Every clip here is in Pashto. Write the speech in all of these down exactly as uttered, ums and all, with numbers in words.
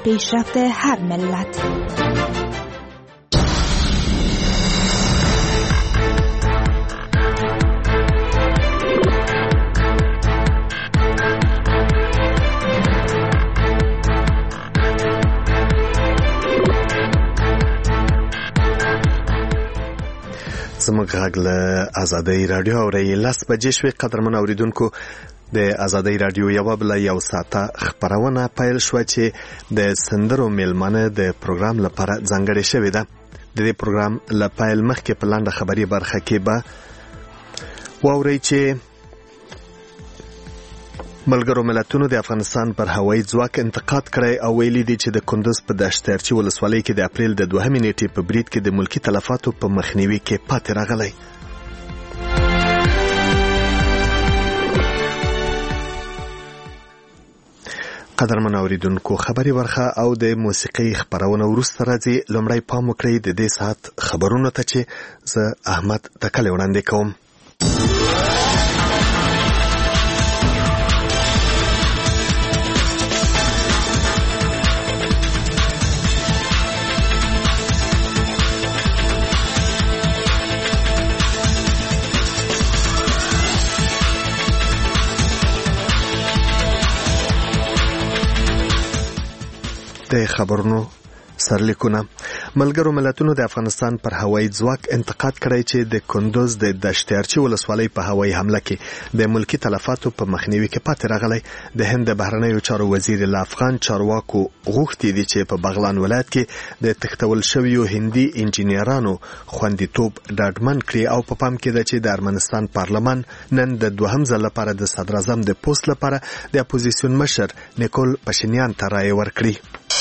پیشرفت هر ملت. زموږ غږ له آزادۍ رادیو اورئ. لس بجې شوې. قدرمن اوریدونکو، د آزادۍ رادیو یوه بله یو ساعته خپرونه پیل شوه چې د سندرو میلمانه د پروګرام لپاره ځانګړې شوې ده. د دې پروګرام له پیل مخکې په لنډه خبري برخه کې به واورئ چې ملګرو ملتونو د افغانستان پر هوایي ځواک انتقاد کړی او ویلي دي چې د کندوز په دشتارچي ولسوالۍ کې د اپریل د دوهمې نیټې په برید کې د ملکي تلفاتو په مخنیوي کې پاتې راغلی. قدرمن اوریدونکو، خبري برخه او د موسیقي خبرونه وروسته راځي. لومړی پام وکړئ د دې ساعت خبرونو ته چې زه احمد تکلی وړاندې کوم. د خبرونو سرلیکونه. ملګرو ملتونو د افغانستان پر هوایي ځواک انتقاد کړی چې د کندوز د دشتارچي ولسوالۍ په هوایي حمله کې د ملکي تلفاتو په مخنیوي کې پاتې راغلی. د هند د بهرنیو چارو وزیر له افغان چارواکو غوښتي دي چې په بغلان ولایت کې د تښتول شویو هندي انجینرانو خوندیتوب ډاډمن کړي او په پام کې ده چې د ارمنستان پارلمان نن د دوهم ځل لپاره د صدراعظم د پوست لپاره د اپوزیسیون مشر نیکول پاشینیان ته رایې ورکړي.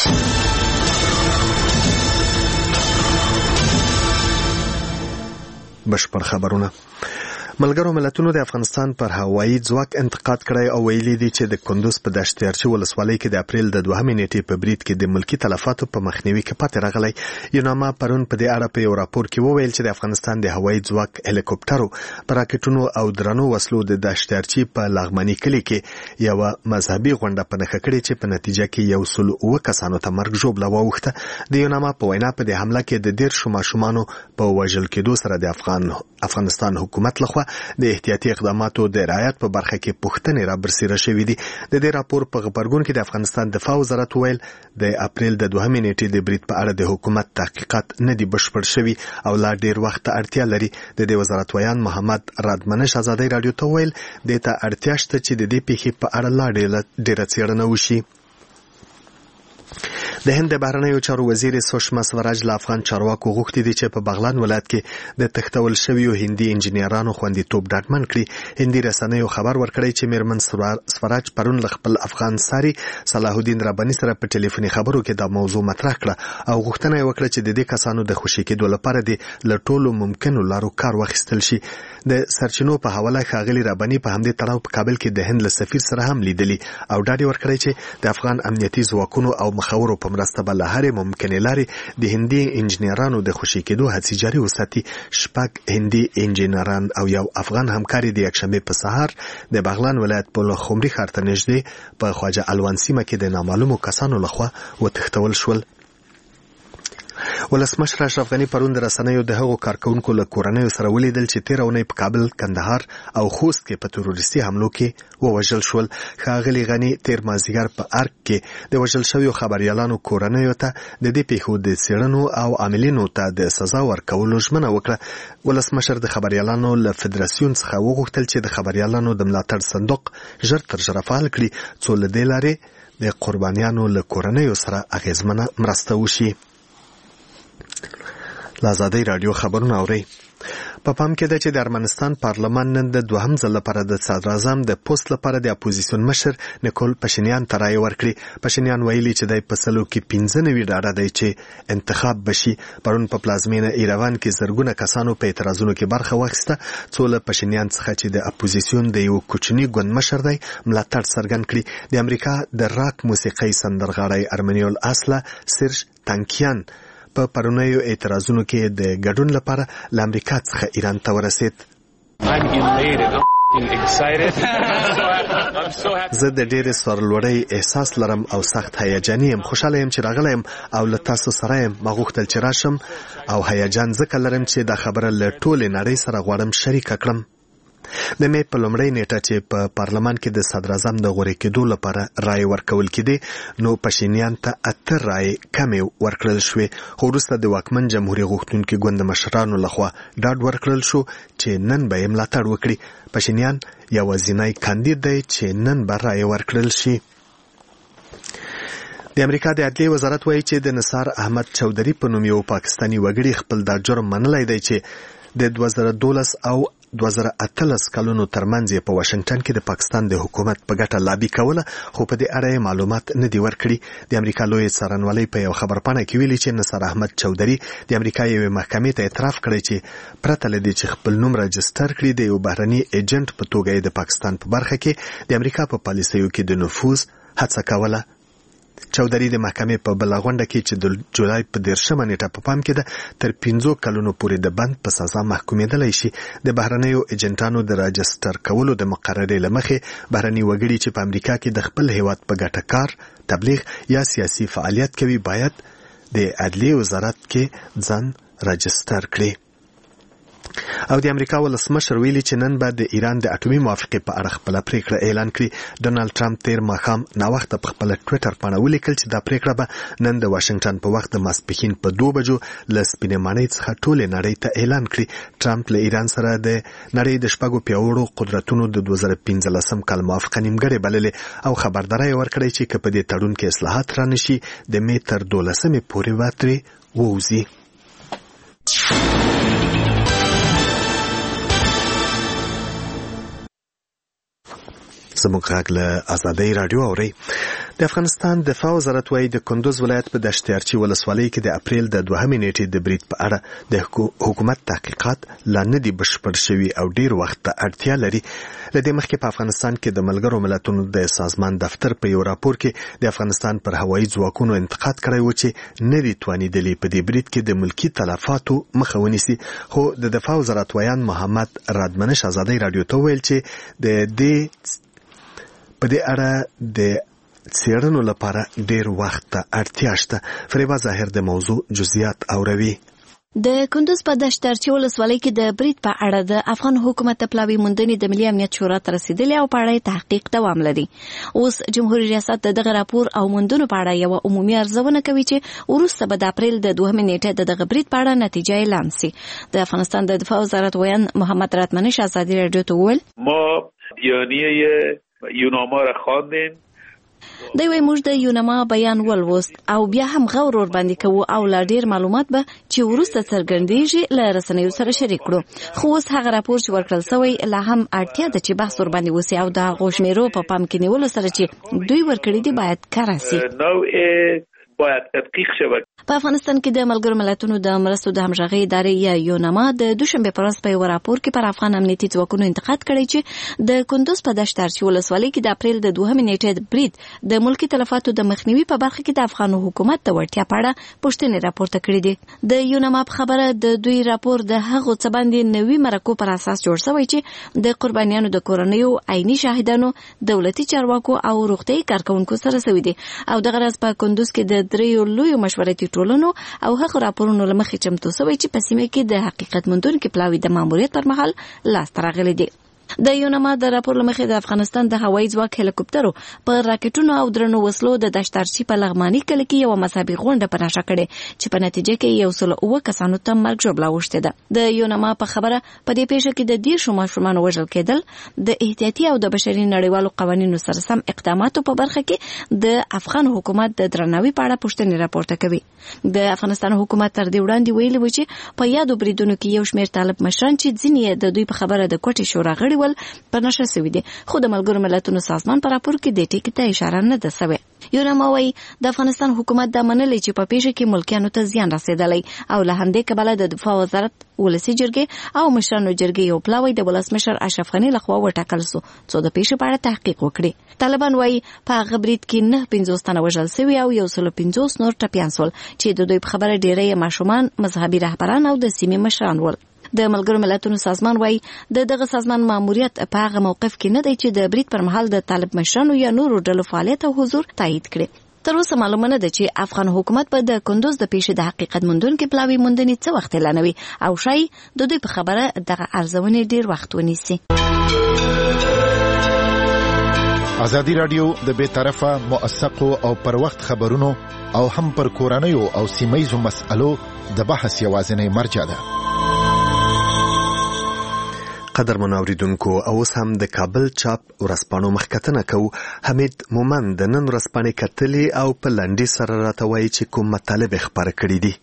بشپړ خبرونه. ملګرو ملتونو د افغانستان پر هوایي ځواک انتقاد کړی او ویلي دي چې د کندوز په دشتارچي ولسوالۍ کې د اپریل د دوهمې نیټې په برید کې د ملکي تلفاتو په مخنیوي کې پاتې راغلی. یوناما پرون په دې اړه په یو راپور کې وویل چې د افغانستان د هوایي ځواک هلیکوپټرو په راکټونو او درنو وسلو د دشتارچي په لغمني کلي کې یوه مذهبي غونډه په نښه کړې چې په نتیجه کې یو سل اووه کسانو ته مرګ ژوبله واوښته. د یوناما په وینا په دې حمله کې د دېرشو ماشومانو په وژل کېدو سره د افغان افغانستان حکومت لخوا د احتیاطي اقداماتو د رعایت په برخه کې پوښتنې را برسېره شوې دي. د دې راپور په غبرګون کې د افغانستان دفاع وزارت ویل د اپریل د دوهمې نیټې د برید په اړه د حکومت تحقیقات نه دي بشپړ شوي او لا ډیر وخت ته اړتیا لري. د دې وزارت ویان محمد رادمنش آزادۍ رادیو ته ویل دې ته اړتیا شته چې د دې پیښې په اړه لا ډیره څېړنه وشي. د هند د بهرنیو چارو وزیر سوشما سوراج له افغان چارواکو غوښتي دي چې په بغلان ولایت کې د تښتول شویو هندي انجینرانو خوندیتوب ډاډمن کړي. هندي رسنیو خبر ورکړی چې میرمن سوراج پرون له خپل افغان ساري صلاح الدین رباني سره په ټلیفوني خبرو کې دا موضوع مطرح کړه او غوښتنه یې وکړه چې د دې کسانو د خوشي کېدو لپاره د له ټولو ممکنو لارو کار واخیستل شي. د سرچینو په حواله ښاغلي رباني په همدې تړاو په کابل کې د هند له سفیر سره هم لیدلي او ډاډ یې ورکړی چې د افغان امنیتي ځواکونو او مخورو په مرسته به له هرې ممکنې لارې د هندي انجینرانو د خوشي کېدو هڅې جاري وساتي. شپږ هندي انجینران او یو افغان همکاري د یکشنبې په سهار د بغلان ولایت په لخمري ښار ته نږدې په خواجه الوان سیمه کې د نامعلومو کسانو لخوا وتښتول شول. ولسمشر اشرف غني پرون د رسنیو د هغو کارکونکو له کورنیو سره ولیدل چې تېره اونۍ په کابل، کندهار او خوست کې په تروریستي حملو کې ووژل شول. ښاغلي غني تېر مازدیګر په ارګ کې د وژل شویو خبریالانو کورنیو ته د دې پیښو د څېړنو او عاملینو ته د سزا ورکولو ژمنه وکړه. ولسمشر د خبریالانو له فدراسیون څخه وغوښتل چې د خبریالانو د ملاتړ صندوق ژر تر ژره فعال کړي څو له دې لارې د قربانیانو له کورنیو سره اغېزمنه مرسته وشي. آزادۍ رادیو خبرونه اورئ. په پام کې ده چې د ارمنستان پارلمان نن د دوهم ځل لپاره د صدراعظم د پوست لپاره د اپوزیسیون مشر نیکول پاشینیان ته رایې ورکړي. پاشینیان ویلي چې دی په سلو کې پنځه نوي ډاډه دی چې انتخاب بشي. پرون په پلازمینه ایروان کې زرګونه کسانو په اعتراضونو کې برخه واخیسته څو له پاشینیان څخه چې د اپوزیسیون د یو کوچني ګوند مشر دی ملاتړ څرګند کړي. د امریکا د راک موسیقۍ سندرغاړی ارمنیول اصله سرج تانکیان په پرونیو اعتراضونو کې د ګډون لپاره له امریکا څخه ایران ته ورسید. زه د ډېرې سرلوړۍ احساس لرم او سخت هیجاني یم. خوشاله یم چې راغلی یم او له تاسو سره یم. ما غوښتل چې راشم او هیجان ځکه لرم چې دا خبره له ټولې نړۍ سره غواړم شریکه کړم. د مې په لومړۍ نیټه چې په پارلمان کې د صدراعظم د غوړې کېدو لپاره رای ورکول کېدې نو پشینیان ته اته رای کمې ورکړل شوې، خو وروسته د واکمن جمهوریت غوښتونکي ګوند مشرانو لخوا ډاډ ورکړل شو چې نن به یې ملاتړ وکړي. پشینیان یوازینی کاندید دی چې نن به رای ورکړل شي. د امریکا د عدلیې وزارت وایي چې د نثار احمد چودري په نوم یو پاکستاني وګړي خپل دا جرم منلی دی چې د دوه زره دولس او دوه زره اتلس کلونو ترمنځ په واشنگټن کې د پاکستان د حکومت په ګټه لابي کوله، خو په دې اړه معلومات نه دي ورکړي. د امریکا لوی څارنوالۍ په یو خبرپاڼه کې ویلي چې نثار احمد چودري د امریکا یوې محکمې ته اعتراف کړی چې پرته له دې چې خپل نوم راجستر کړي د یو بهرني ایجنټ په توګه د پاکستان په برخه کې د امریکا په پالیسیو کې د نفوذ هڅه کوله. چودري د محکمې په بله غونډه کې چې د جولای په دېرشمه نیټه په پام کې ده تر پنځو کلونو پورې د بند په سزا محکومېدلی شي. د بهرنیو ایجنټانو د راجستر کولو د مقررې له مخې بهرني وګړي چې په امریکا کې د خپل هیواد په ګټه کار، تبلیغ یا سیاسي فعالیت کوي باید د عدلیې وزارت کې ځان راجستر کړي. او د امریکا ولسمشر ویلي چې نن به د ایران د اټومي موافقې په اړه خپله پریکړه اعلان کړي. ډونالډ ټرمپ تیر ماښام ناوخته په خپله ټویټر پاڼه ولیکل چې دا پریکړه به نن د واشنګټن په وخت د ماسپښین په دوه بجو له سپینې ماڼۍ څخه ټولې نړۍ ته اعلان کړي. ټرمپ له ایران سره د نړۍ د شپږو پیاوړو قدرتونو د دوه زره پنځلسم کال موافقه نیمګړې بللې او خبرداری یې ورکړی چې که په دې تړون کې اصلاحات رانشي د مې تر دولسمې پورې به ترې ووځي. زموږ غږ له ازادۍ راډیو اورئ. د افغانستان دفاع وزارت وایي د کندوز ولایت په دشتیارچي ولسوالۍ کې د اپریل د دوهمې نیټې د برید په اړه د حکومت تحقیقات لا نه دي بشپړ شوي او ډیر وخت ته اړتیا لري. له دې مخکې په افغانستان کې د ملګرو ملتونو د سازمان دفتر په یو راپور کې د افغانستان پر هوایي ځواکونو انتقاد کړی و چې نه دي توانېدلي په دې برید کې د ملکي تلفاتو مخه ونیسي. خو د دفاع وزارت ویان محمد رادمنش ازادۍ راډیو ته ویل چې د دې په دې اړه د څېړنو لپاره ډېر وخت ته اړتیا شته. فریبا ظاهر د موضوع جزئیات اوروي. د کندوز په دشتارچي ولسوالۍ کې د برید په اړه د افغان حکومت پلاوي موندنې د ملي امنیت شورا ته رسیدلې او په اړه تحقیق دوام لري. اوس جمهوریت ریاست دغه راپور او موندنو په اړه یو عمومي ارزونه کوي چې وروسته به د اپریل د دوهمې نیټې د دغه برید په اړه نتیجه اعلان شي. د افغانستان د دفاع وزارت ویان محمد راتمنش ازادي راډیو ته وویل ما بیانیه یوناما را خواندیم. دوی وایي موږ د یوناما بیان ولوست او بیا هم غور ور باندې کوو او لا ډیر معلومات به چې وروسته څرګندېږي له رسنیو سره شریک کړو. خو اوس هغه راپور چې ورکړل شوی لا هم اړتیا ده چې بحث ور باندې وسی او د غوښمېرو په پام کې نیولو سره چې دوی ورکړي دي باید کار شي. نو باید تحقیق شوه. په افغانستان کې د ملګرو ملتونو د مرستو د همغږۍ ادارې یا یوناما د دوشنبه په ورځ په یو راپور کې پر افغان امنیتي ځواکونو انتقاد کړی چې د کندوز په دشتارچي ولسوالۍ کې د اپریل د دوهمې نیټې د برید د ملکي تلفاتو د مخنیوي په برخه کې د افغان حکومت د وړتیا په اړه پوښتنې راپورته کړې دي. د یوناما په خبره د دوی راپور د هغو څه باندې نوي مرکو پر اساس جوړ شوی چې د قربانیانو د کورنیو عیني شاهدانو دولتي چارواکو او روغتيایي کارکونکو سره شوی دي او دغه راز په کندوز کې د دریو لوی مشورتي ټولنو او هغه راپورونو لمخې چمتو شوی چې په سیمه کې د حقیقت موندونکو پلاوي د ماموریت پر مهال لاس ته راغلي دي. د یوناما د راپور لمخې د افغانستان د هوایي ځواک هلیکوپټرو په راکټونو او درنو وسلو د دشتارچي په لغماني کلی کې یو مذهبي غونډه په نشه کړې چې په نتیجه کې یو سل اوه کسانو ته مرګ ژوبله اوښتې ده. د یوناما په خبره په دې پیښه کې د دېرشو ماشومانو وژل کېدل د احتیاطي او د بشري نړیوالو قوانینو سره سم اقداماتو په برخه کې د افغان حکومت د درناوي په اړه پوښتنې راپورته کوي. د افغانستان حکومت تر دې وړاندې ویلي و چې په یادو بریدونو کې یو شمېر طالب مشران چې ځینې د دوی په خبره د کوټې شورا غړي ول په نشه شوي دي، خو د ملګرو ملتونو سازمان په راپور کې دې ټکي ته اشاره نه ده شوې. یوناما وایي د افغانستان حکومت دا منلي چې په پیښه کې ملکیانو ته زیان رسېدلی او له همدې کبله د دفاع وزارت ولسي جرګې او مشرانو جرګې یو پلاوی د ولسمشر اشرف غني لخوا وټاکل شو څو د پیښې په اړه تحقیق وکړي. طالبان وایي په هغه برید کې نه پنځوس تنه وژل شوي او یو سل پنځوس نور ټپیان شول چې د دوی په خبره ډېری ماشومان، مذهبي رهبران او د سیمې مشران ول. د ملګرو ملتونو سازمان وايي د دغه سازمان ماموریت په هغه موقف کې نه دی چې د برید پر مهال د طالب مشرانو یا نورو ډلو فعالیت او حضور تایید کړي. تر اوسه معلومه نه ده چې افغان حکومت په د کندوز د پیښې د حقیقت موندونکو پلاوی موندنې څه وخت اعلانوي او شاید د دوی په خبره دغه ارزونې ډیر وخت ونیسي. ازادي رادیو د بې طرفه موثقو او پر وخت خبرونو او هم پر کورنیو او سیمایي مسألو د بحث یوازینی مرجع ده. قدر منوریدونکو اوس هم د کابل چاپ ورځپاڼو مخکتنه کو. حمید مومند د نن ورځپاڼې کتلې او په لنډي سره راته وایي چې کوم مطالب خبره کړي دي.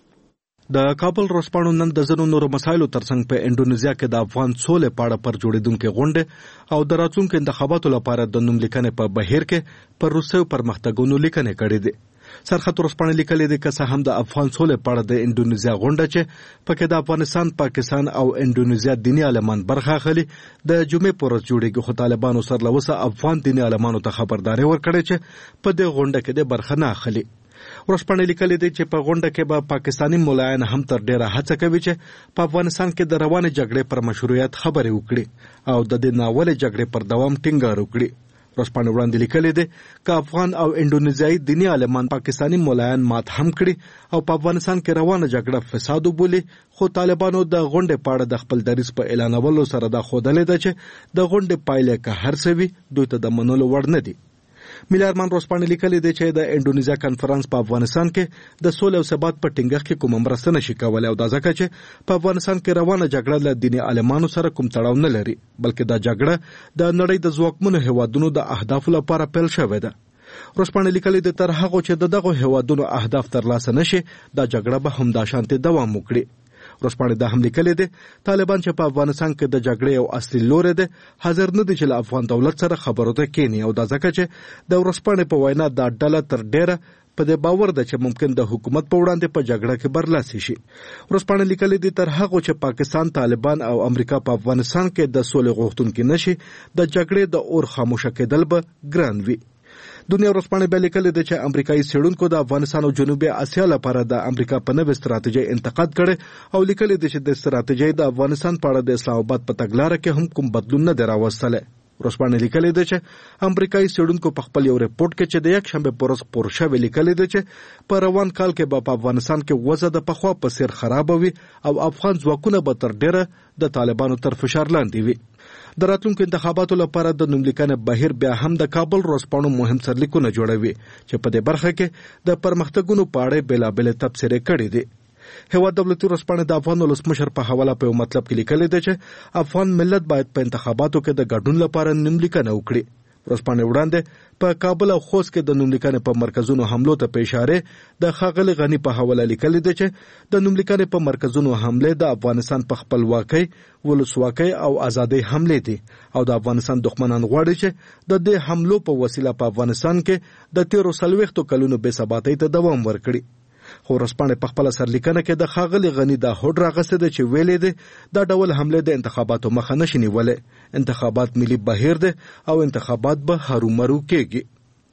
د کابل ورځپاڼو نن د ځینو نورو مسایلو ترڅنګ په انډونیزیا کې د افغان سولې په اړه پر جوړېدونکې غونډې او د راتلونکو انتخاباتو لپاره د نوم لیکنې په بهیر کې پر روسیو پرمختګونو لیکنې کړې دي. سرخط ورځپاڼې لیکلې ده که څه هم د افغان سولې په اړه د انډونیزیا غونډه چې پکې د افغانستان، پاکستان او انډونیزیا دیني عالمان برخه اخلي د جمعې پر ورځ جوړېږي، خو طالبانو سر له وسه افغان دیني عالمانو ته خبرداري ورکړې چې په دې غونډه کې د برخه نه اخلي. ورځپاڼې لیکلې ده چې په غونډه کې به پاکستاني مولایان هم تر ډیره هڅه کوي چې په افغانستان کې د روانې جګړې پر مشروعیت خبرې وکړي او د دې ناولې جګړې پر دوام ټینګار وکړي. ورځپاڼې وړاندې لیکلې ده که افغان او انډونیزیایي دیني عالمان پاکستاني مولایان مات هم کړي او په افغانستان کې روانه جګړه فساد وبولي، خو طالبانو د غونډې په اړه د خپل دریځ په اعلانولو سره دا ښودلې ده چې د غونډې پایلې که هر څه وي دوی ته د منلو وړ نه دي. ملي ارمان ورځپاڼې لیکلې ده چې د انډونیزیا کنفرانس په افغانستان کې د سولې او ثبات په ټینګښت کې کومه مرسته نشي کولی او دا ځکه چې په افغانستان کې روانه جګړه له دیني عالمانو سره کوم تړاو نه لري، بلکې دا جګړه د نړۍ د ځواکمنو هیوادونو د اهدافو لپاره پیل شوې ده. ورځپاڼې لیکلې ده تر هغه چې د دغه هیوادونو اهداف ترلاسه نشي دا جګړه به همداشانتې دوام وکړي. ورځپاڼې دا هم لیکلې ده طالبان چې په افغانستان کې د جګړې او اصلي لوري ده حاضر نه دي چې له افغان دولت سره خبرو ته کېني او دا ځکه چې د ورځپاڼې په وینا دا ډله تر ډیره په دې باور ده چې ممکن د حکومت په وړاندې په جګړه کې برلاسي شي. ورځپاڼې لیکلې دي تر هغه چې پاکستان، طالبان او امریکا په افغانستان کې د سولې غوښتونکي نشي د جګړې د اور خاموشه کېدل به ګران وي. دنیا ورځپاڼې بیا لیکلې ده چې امریکایي څېړونکو د افغانستان او جنوبي اسیا لپاره د امریکا په نوې ستراتیژۍ انتقاد کړی او لیکلې ده چې د ستراتیژۍ د افغانستان په اړه د اسلام آباد په تګلاره کې هم کوم بدلون نه دی راوستلی. ورځپاڼې لیکلې ده چې امریکایي څېړونکو په خپل یو ریپورت کې چې د یک شنبې په ورځ خپور شوی لیکلې ده چې په روان کال کې به په افغانستان کې وضع د پخوا په څېر خرابه وي او افغان ځواکونه به تر ډیره د طالبانو تر فشار لاندې وي. د راتلونکو انتخاباتو لپاره د نوملیکنې بهیر بیا هم د کابل ورځپاڼو مهم سرلیکونه جوړوي چې په دې برخه کې د پرمختګونو په اړه بېلابېلې تبصرې کړې دي. هیواد دولتي ورځپاڼې د افغان ولسمشر په حواله په یو مطلب کې لیکلې ده چې افغان ملت باید په انتخاباتو کې د ګډون لپاره نوملیکنه وکړي. ورځپاڼې وړاندې په کابل او خوست کې د نوملیکنې په مرکزونو حملو ته په اشاره د ښاغلي غني په حواله لیکلې ده چې د نوملیکنې په مرکزونو حمله د افغانستان په خپلواکۍ، ولسواکۍ او ازادۍ حمله دي او د افغانستان دښمنان غواړي چې د دې حملو په وسیله په افغانستان کې د تیرو څلوېښتو کلونو بې ثباتۍ ته دوام ورکړي. خو ورځپاڼې په خپله سرلیکنه کې د ښاغلي غني دا هوډ راغستی ده چې ویلې ده دا ډول حملې د انتخاباتو مخه نشي نیولی. انتخابات ملي بهیر ده او انتخابات به هرومرو کېږي.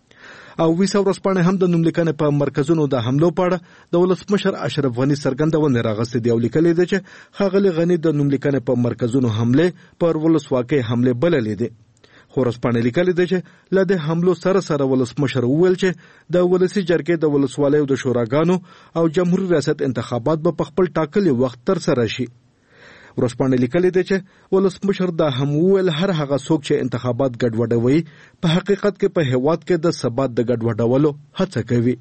او ویسا ورځپاڼې هم د نوملیکنې په مرکزونو د حملو په اړه د ولسمشر اشرف غني څرګندونې راغستې دي او لیکلې ده چې ښاغلي غني د نوملیکنې په مرکزونو حملې پر ولسواکۍ حملې بللې دي. خو ورځپاڼې لیکلې ده چې له دې حملو سره سره ولسمشر وویل چې د ولسي جرګې د ولسوالیو د شوراګانو او جمهوري ریاست انتخابات به په خپل ټاکلي وخت ترسره شي. ورځپاڼې لیکلې ده چې ولسمشر دا هم وویل هر هغه څوک چې انتخابات ګډوډوي په حقیقت کې په هیواد کې د ثبات د ګډوډولو هڅه کوي.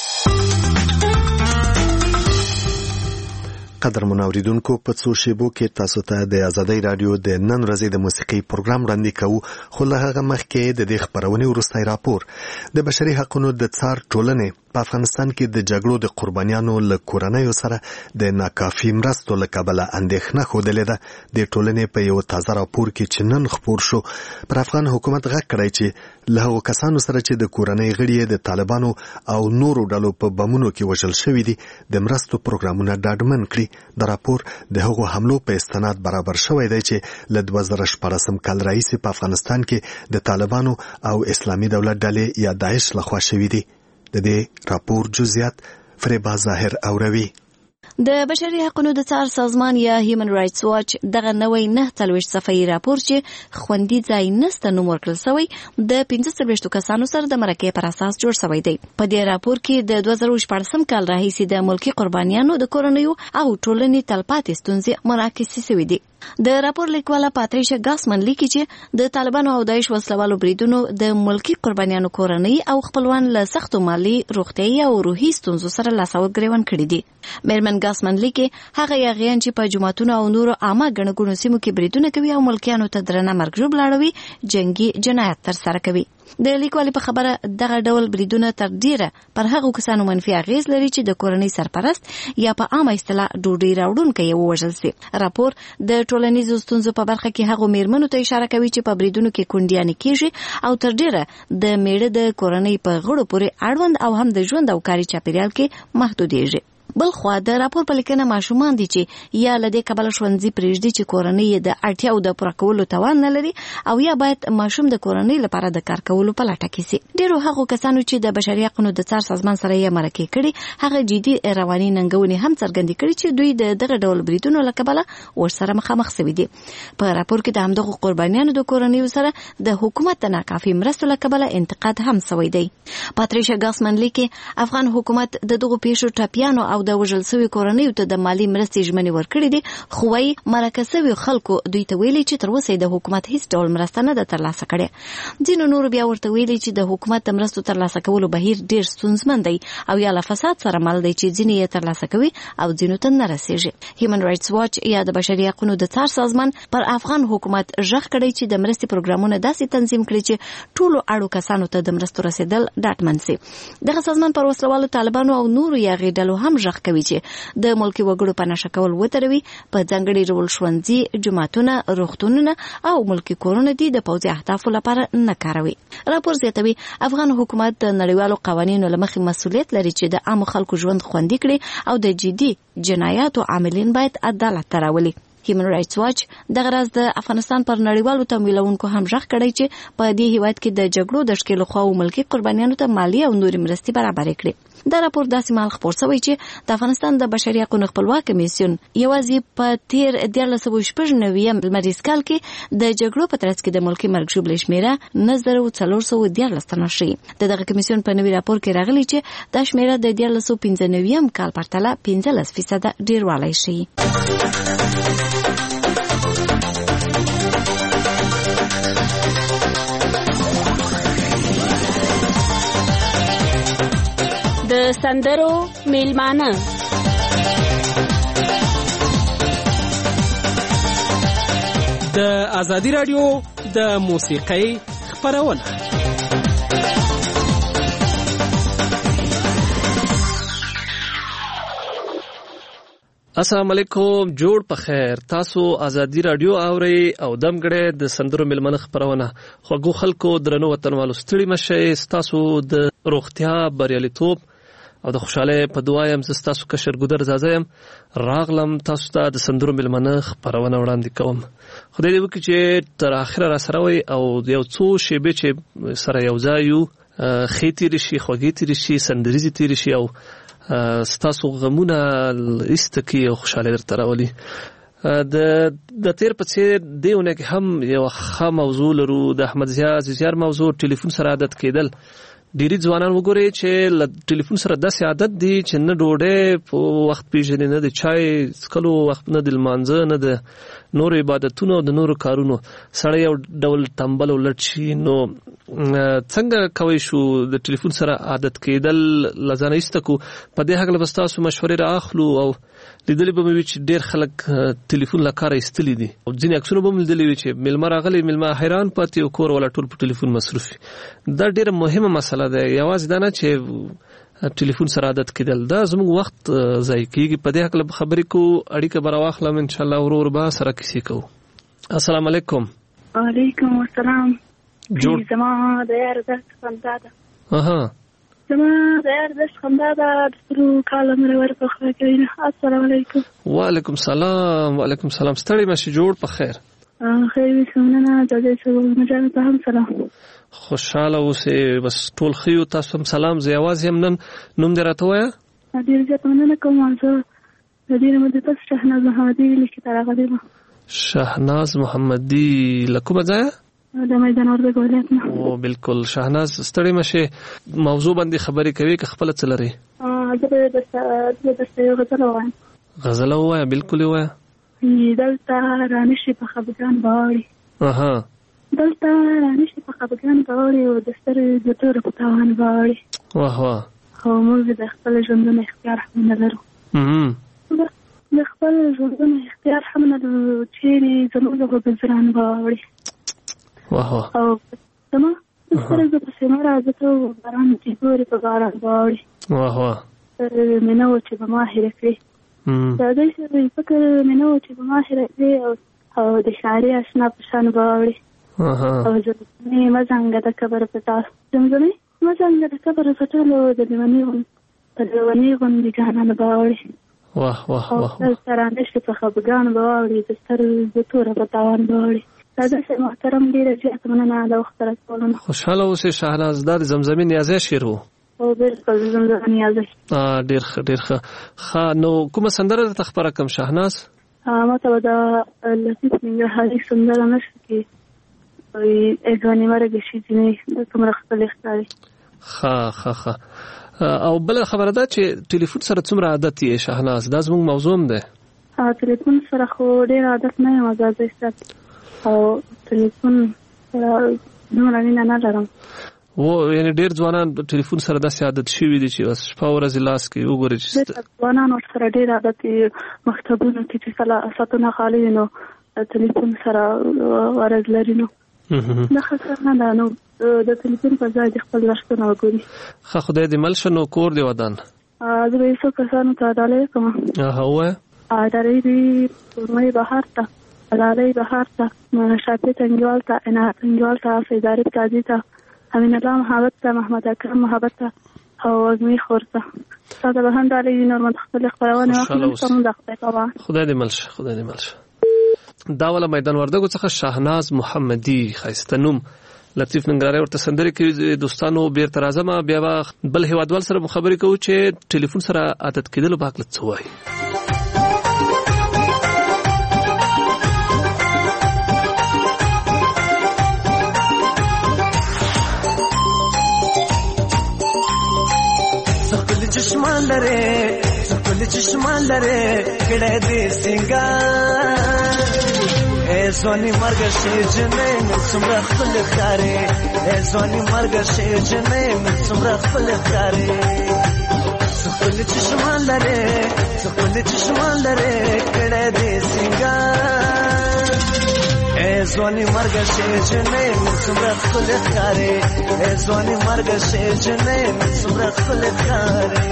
قدر منوریدونکو په څو شیبو کې تاسو ته د ازادۍ رادیو د نن ورځې د موسیقي پروګرام وړاندې کوو، خو له هغه مخکې د دې خپرونې وروستی راپور د بشري حقوقو د څار ټولنې په افغانستان کې د جګړو د قربانیانو له کورنیو سره د ناکافي مرستو له کبله اندېښنه ښودلې ده. د ټولنې په یو تازه راپور کې چې نن خپور شو پر افغان حکومت غږ کړی چې له هغو کسانو سره چې د کورنۍ غړي د طالبانو او نورو ډلو په بمونو کې وژل شوي دي د مرستو پروګرامونه ډاډمن کړي. د راپور د هغو حملو په استناد برابر شوی دی چې له دوه زره شپاړسم کال راهیسې په افغانستان کې د طالبانو او اسلامي دولت ډلې یا داعش لخوا شوي دي. د دې راپور جزئیات فریبا ظاهر اوروي. د بشري حقوقو د څار سازمان یا هیومن رائټس واچ دغه نوې نه تلويش صفحې راپور چې خوندي ځای نسته نوم ورکړل شوی د پنځه څلوېښتو کسانو سره د مرکې پر اساس جوړ شوی دی. په دې راپور کې د دوه زره شپږم کال راهیسې د ملکی قربانیانو د کورنیو او ټولنې تلپاتې ستونزې منعکس شوې دي. د راپور لیکواله پاتریشا ګاسمن لیکي چې د طالبانو او داعش وسلوالو بریدونو د ملکی قربانیانو کورنۍ او خپلوان له سختو مالی، روغتیايي او روحي ستونزو سره لاس او ګریوان کړي دي. میرمن ګاسمن لیکي هغه یاغیان چې په جماعتونو او نورو عامه ګڼه ګوڼو سیمو کې بریدونه کوي او ملکیانو ته درنه مرګ ژوبل اړوي جنگي جنایت ترسره کوي. د لیکوالي په خبره دغه ډول بریدونه تر ډیره پر هغو کسانو منفي اغیز لري چې د کورنۍ سرپرست یا په عامه اصطلاح ډوډۍ راوړونکی یې ووژل سي. راپور د ټولنیزو ستونزو په برخه کې هغو میرمنو ته اشاره کوي چې په بریدونو کې کونډیانې کیږي او تر ډیره د میړه د کورنۍ په غړو پورې اړوند او هم د ژوند او کاري چاپیریال کې محدودېږي. بل خو د راپور په لیکنه ماشومان دي چې یا لدې کبل ښوونځي پریږدي چې کورنۍ د اړتیاو د پوره کولو توان نه لري او یا باید ماشوم د کورنۍ لپاره د کار کولو په لټه کې سي. ډیرو هغو کسانو چې د بشري حقوقو د څار سازمان سره یې مرکه کړي هغه جدي رواني ننګونې هم څرګندې کړي چې دوی د دغه ډول بریدونو له کبله ورسره مخامخ شوي دي. په راپور کې د همدغو قربانیانو د کورنیو سره د حکومت د ناکافي مرستو له کبله انتقاد هم شوی دی. پاتریشا ګاسمن لیکي افغان حکومت د دغو پیښو ټاپیانو او د وژل شوي کورنیو ته د مالی مرستې ژمنې ورکړې دي، خو وايي مرکه شوي خلکو دوی ته ویلي چې تر اوسه د حکومت هیڅ ډول مرسته نه ده ترلاسه کړې. ځینو نورو بیا ورته ویلي چې د حکومت د مرستو ترلاسه کولو بهیر ډیر ستونزمن دی او یا له فساد سره مل دی چې ځینې یې ترلاسه کوي او ځینو ته نه رسیږي. هیومن رائټس واچ یا د بشري حقوقو د څار سازمان پر افغان حکومت ژغ کړی چې د مرستې پروګرامونه داسې تنظیم کړي چې ټولو اړو کسانو ته د مرستو رسیدل ډاډمن سي. دغه سازمان پر وسلوالو طالبانو او نورو یاغي ډلو هم ژغ کوي چې د ملکی وګړو په نشه کول وتروي، په ځانګړي ډول ښوونځي، جوماتونه، روغتونونه او ملکی کورونه دي د پوځي اهدافو لپاره نه کاروي. راپور زیاتوي افغان حکومت د نړیوالو قوانینو له مخې مسؤلیت لري چې د عامو خلکو ژوند خوندي کړي او د جدي جنایاتو عاملین باید عدالت ته راولي. هیومن رائټس واچ دغه راز د افغانستان پر نړیوالو تمویلونکو هم ژغ کړی چې په دې هیواد کې د جګړو د ښکېلو خواو ملکی قربانیانو ته مالی او نوري مرستې برابرې کړي. دا راپور داسې مهال خپور شوی چې د افغانستان د بشري حقوقو خپلواک کمیسیون یوازې په تیر دیارلس سوه شپږ نوي لمریز کال کې د جګړو په ترڅ کې د ملکی مرګ ژوبلې شمیره نه زره څلور سوه دیارلس تنه شي. د دغه کمیسیون په نوي راپور کې راغلی چې دا شمیره د دیارلس سوه پنځه نوي کال پرتله پنځلس فیصد ډیروالی شي. د سندرو میلمانه د ازادي رادیو د موسیقۍ خبرونه. السلام علیکم، جوړ په خیر. تاسو ازادي رادیو اورئ او دمګړې د سندرو ملمنه خبرونه. خوږو خلکو درنو وطنوالو ستړي مشه، تاسو د روغتیا بریالیتوب او د خوشاله په دعا يم زه تاسو کشر ګودر زازم راغلم تاسو ته د سندرو ملمنه خبرونه وړاندې کوم. خدای دې وکړي چې تر اخره را سره وي او یو څو شیبې چې سره یو ځای یو خېتی رشي خوږی تیر شي سندريزي تیر شي او ستاسو غمونه استکی او خوشاله درته راولي. د د تیر په څیر دیونه کې هم یو ښه موضوع لرو، د احمد ضیاء عزیزیار موضوع ټلیفون سره عادت کېدل. ډیری ځوانان وګوري چې ل ټلیفون سره داسې عادت دي چې نه ډوډۍ په وخت پیژني، نه د چای څښلو وخت، نه د لمانځه، نه د نور عبادتونو د نور کارونو. سړی یو ډول تنبل او لټ شي. نو څنګه کوي شو د ټلیفون سره عادت کېدل لزانه ایستکو؟ په دې هغه به تاسو مشورې رااخلو او لیدلې به مې چې ډېر خلک ټلیفون له کاره ایستلي دي او ځینې عکسونه به مې لیدلي وي چې میلمه راغلی، میلمه حیران پاتې او کور والا ټول په ټلیفون مصروف وي. دا ډېره مهمه مسله ده. یوازې دا نه چې ټلیفون سره عادت کېدل، دا زموږ وخت ضایع کېږي. په دې هکله خبرې کوو، اړیکه به راواخلم انشاءالله، ورو ورو به سره کیسې کوو. السلام علیکم. وعلیکم السلام. جوړ زما د یار درس خندا ده. اها زما د یار درس خندا ده د سترو کاله مې ورته خو کوي. السلام علیکم. وعلیکم السلام. وعلیکم السلام. ستړي مشه، جوړ په خیر. خیر وسمنه د دې سره مجال ته هم سلام. خوشاله اوسې، بس ټول خيو. تاسو هم سلام. زه आवाज هم نن نوم دې راته وایا. ډیر ځه مننه کوم. زه د دې نه مده پس شهناز محمدي لیکي تر هغه دی شهناز محمدي لکه مزه د میدان وردګ ولایت نه. او بالکل شهناز ستړي مشه موضوع باندې خبرې کوي که خپل څه لري؟ ا زه د د د یو غزل وایم. غزل وایم بالکل وایم. دلته رانشي په خبرګان باوري. اها دلته رانشي په خبرګان باوري او د سترې د تور په تاوان باوري. واه واه. خو موږ د خپل ژوندونو اختیار هم نه لرو. هم د خپل ژوندونو اختیار هم نه لرو چې زموږ په ګزران باوري. واه واه. او زما سره د پسینه راځي ته باران چې ګوري په باران باوري. واه واه. مینه و چې به ما هېره کړي. دا دې چې فکر مینه و چې به ما هېره کړي او د شاعري اشنا په شان باوري. او زمزمې مزنګه د قبر په تاس زمزمې مزنګه د قبر په ټولو د لیوني غون په لیوني غوندې جانان باوري. واه واه واه. او ترانه شي په خفګان باوري د سترګو د توره په تاوان باوري. داسې محترم ډېره زیاته مننه د وخت راکولو. خوشحاله اوسې شهناز. دا د زمزمې نیازی شعر و؟ او بالکل زمزمې نیازی. ډېر ښه ډېر ښه. ښه نو کومه سندره درته خپره کړم شهناز؟ ما ته به د لطیف ننګرهاري سندره نشته کې وایي ای ځواني مرګې شي ځینې د څومره ښکلې ښکاري. ښه ښه ښه. او بله خبره ده چې ټلیفون سره څومره عادت یې شهناز؟ دا زموږ موضوع هم دی. ټلیفون سره خو ډېر عادت نه یم ازادۍ صاحب او ټلیفون سره دومره مینه نه لرم. و یعنې ډېر ځوانان ټلیفون سره داسې عادت شوي دي چې بس شپه ورځې لاس کې وګوري چې ځوانان ورسره ډېر عادت دي. مکتبونو کې چې کله ساعتونه خالي وي نو ټلیفون سره ورځ لري نو دا ښه نه ده. نو د ټلیفون په ځای د خپل وختونه وګوري. ښه خدای دې مل شه. نو کور دې ودان؟ زه به یې څو کسانو ته ډالۍ کوم. ووایه. ډالۍ دې سپوږمۍ بهار ته لالۍ بهار ته شافي تنګیوال ته عنایت تنګیوال ته فیض عارف قاضي ته امین الله محبت ته محمد اکرم محبت ته او وزمي خور ته تا ته به هم ډالۍ نور د خپلې خپرونې وخت هم د خدای کوه. خدای دې مل شه خدای دې مل شه. دا والا میدان وردګو څخه شهناز محمدي ښایسته نوم لطیف ننګرهاري ورته سندرې کوي. دوستانو بیرته راځم بیا بل هیوادوال سره خبرې کوو چې ټلیفون سره عادت کېدلو په هکله څه وایي. چشمان لره سکول چشمان لره کړه دې سنگار اے زونی مرګ شي جنې مې څومره خپل ښکارې اے زونی مرګ شي جنې مې څومره خپل ښکارې سکول چشمان لره سکول چشمان لره کړه دې سنگار اے زونی مرګ شي جنې مې څومره خپل ښکارې اے زونی مرګ شي جنې مې څومره خپل ښکارې.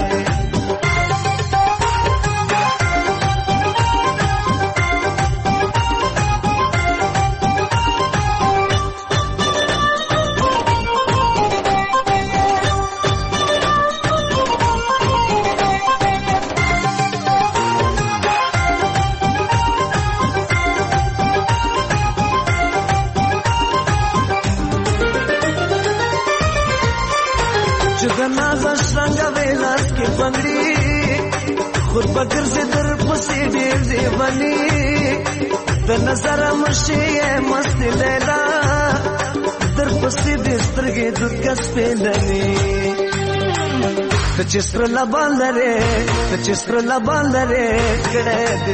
خود بگر سے در پسی ډیر دیوانی د نظر مشي مست لیلا در پسی د سترګې د کس پیلنی د چستر لبان لره د چستر لبان لره کړه د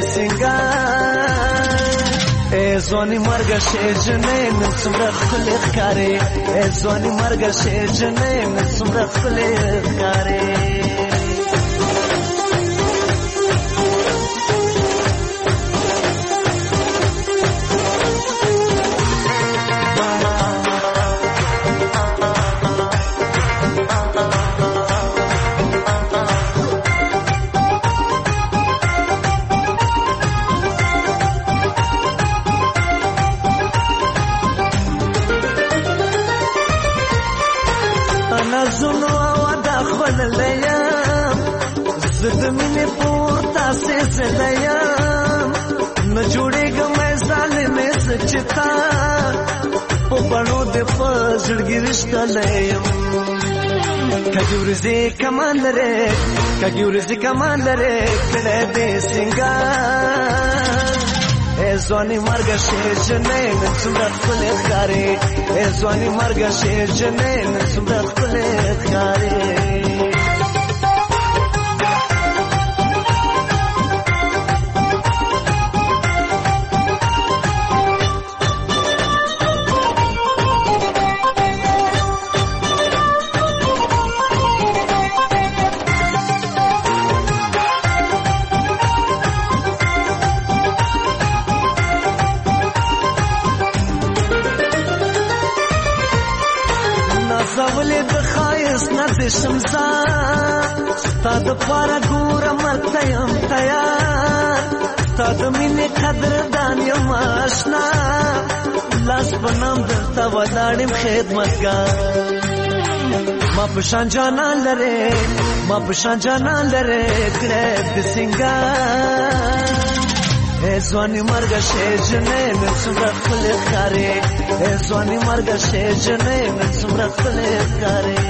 سنگار اے زونی مرګ شي جنې من څومره خپل ښکارې اے زونی مرګ شي جنې من څومره خپل ښکارې. زدمینه پورتا سے سدایم न جوړېږه مې ظالمې سچتا په بڼو د فزړګي رشتہ لیم کږي ورځي کمان لري کږي ورځي کمان لري کړه دې سنگار اے ځواني مرګ شي جنې نن څومره خپل ښکارې اے ځواني مرګ شي جنې نن څومره خپل ښکارې زولې د خایس نه د شمزا تا د پاره ګور مرته یم تیار تا د مینې قدردان یم آشنا لاس په نام درته ولاړم خدمتګار ما په شان جانان لرې ما په شان جانان لرې کړه د سنگار اے ځواني مرګ شي جنې نن څومره خپل ښکارې اے ځواني مرګ شي جنې نن څومره خپل ښکارې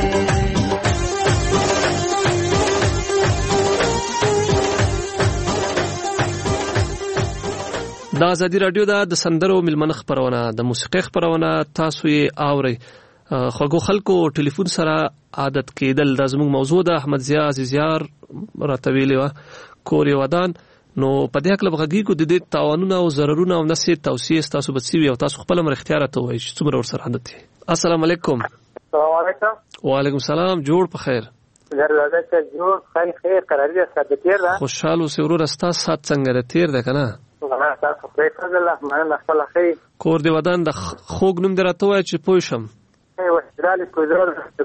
د ازادي رادیو د سندرو ملمنه خبرونه د موسیقي خبرونه تاسو یې اورئ خوږو خلکو ټلیفون سره عادت کېدل د زموږ موضوع د احمد ضیا عزیزیار راته ویلې وه کور یې ودان نو په دې حق لبغږی کو د دې تاوانونه او ضررونه او نسې توصیه تاسو بچي او تاسو خپل مر اختیار ته وایي چې څومره ور سره عادت دي السلام علیکم السلام علیکم وعلیکم السلام جوړ په خیر زرزاده ته جوړ خیر خیر قرار دې ساده تیر ده خوشاله اوسې ورور استا سات څنګه تیر ده کنه والله تاسو په فضل الله مننه خپل خیر کور دی ودان د خوګ نوم درته وای چې پوه شم وحیدالله کوزر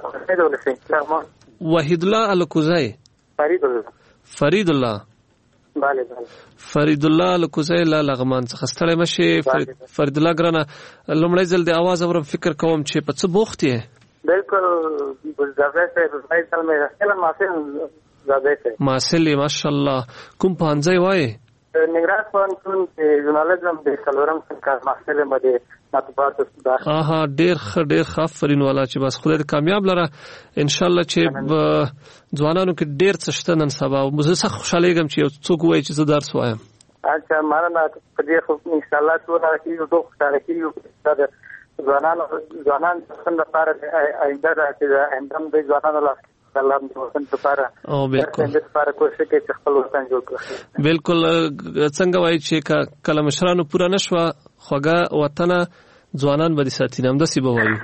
وحید الله الکوزای فرید الله فرید الله bale bale فرید الله الکوزای لا لغمان څخه ستړی مشه فرید الله ګرانه لومړی ځل د आवाज اورم فکر کوم چې په څه بوخت یې بالکل ګلزاده سے رسای سال میں رسل ماسل زاده سے ماسل ماشاءالله کوم پانځای وای نگران پوهنتون کې ژورنالیزم د څلورم څخه ماسل باندې مطبوعات داخل اها ډیر ښه ډیر ښه فرین والا چې بس خدای دې کامیاب لره ان شاء الله چې ځوانانو کې ډیر څه شته نن سبا زه څه خوشاله یم چې څوک وایي چې زه درس وایم اچھا مانا په دې خو ان شاء الله ټول راځي یو دوه تاریخي یو دا ځوانانو ځوانان څنګه لپاره آینده راځي اندام د ځوانانو لپاره الله دې وطن لپاره او بالکل دې لپاره کوشش کوي چې خپل وطن جوړ کړي بالکل څنګه وایي چې کله مشرانو پورا نشوه خوګه وطن ځوانان به دې ساتي نام داسې به وایي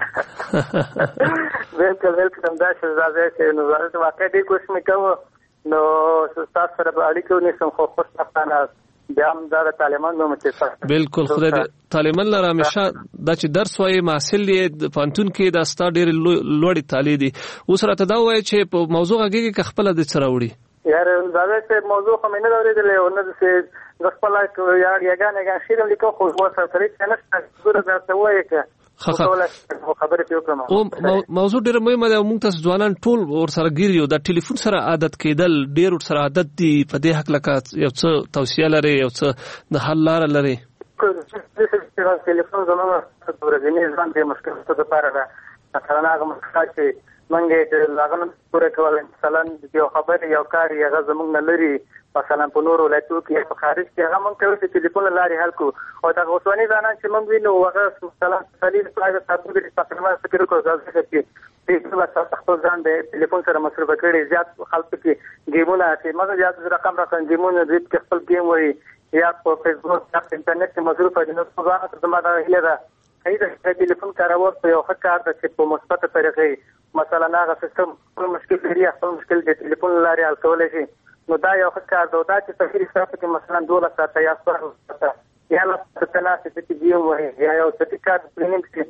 بالکل بالکل همدا شهزاده چې نو زه واقع دې کوشش وکړم نو تاسو سره به اړیکه ونیسم خو خوشبختانه بیا هم دا د طالبان نوم چې بالکل خدای دې طالبان لره همیشه دا چې درس وایي محصل یې د پانتون کې دا ستا ډېر لوړې طالع دي اوس راته دا وایي چې په موضوع غږیږي که خپله دې څه راوړي یار زاده چې موضوع خو مې نه ده اورېدلې او نه داسې زه خپله یار یګانې یګان شعر هم لیکم خو ورسره طریق چې نشته ګوره درته ووایې که خبرې پرې وکړم موضوع ډېره مهمه ده او موږ تاسو ځوانان ټول ورسره ګیر یو د ټلیفون سره عادت کېدل ډېر ورسره عادت دي په دې هکله که یو څه توصیه لرې یو څه د حل لاره لرې ټلیفون زموږ د ورځني ژوند د مشکلاتو دپاره ده مثلا هغه مشکلات چې موږ یې هغه نه پوره کولی مثلا یو خبرې یو کار یې هغه زموږ نه لري مثلا په نورو ولایتونو کې په خارج کې هغه موږ کولی چې ټلیفون له لارې حل کړو او دغه اوسني ځوانان چې موږ وینو هغه مثلا سلیل پرایویټ ساتونکي تقریبا فکر وکړو ځکه چې خپل ځان د ټلیفون سره مصروفه کړي زیات خلکو کې ګیمونه چې موږ زیات رقم رقم ګیمونه دوی کې خپل ګیم وایي یا په فیسبوک یا په انټرنیټ کې مصروفه دي نو ځوانان ته زما دا هیله ده هی د ټلیفون کارول په یو ښه کار ده چې په مثبته طریقې مثلا هغه سیستم خپل مشکل لري خپل مشکل د ټلیفون لارې حل کولی شي نو دا یو ښه کار ده دا چې تفریح ساتو کې مثلا دولس ساعته یا څوارلس ساعته یا لس ساعته ناستې چې ګیم وایي یا یو سرټیفیکټ پلینینګ کې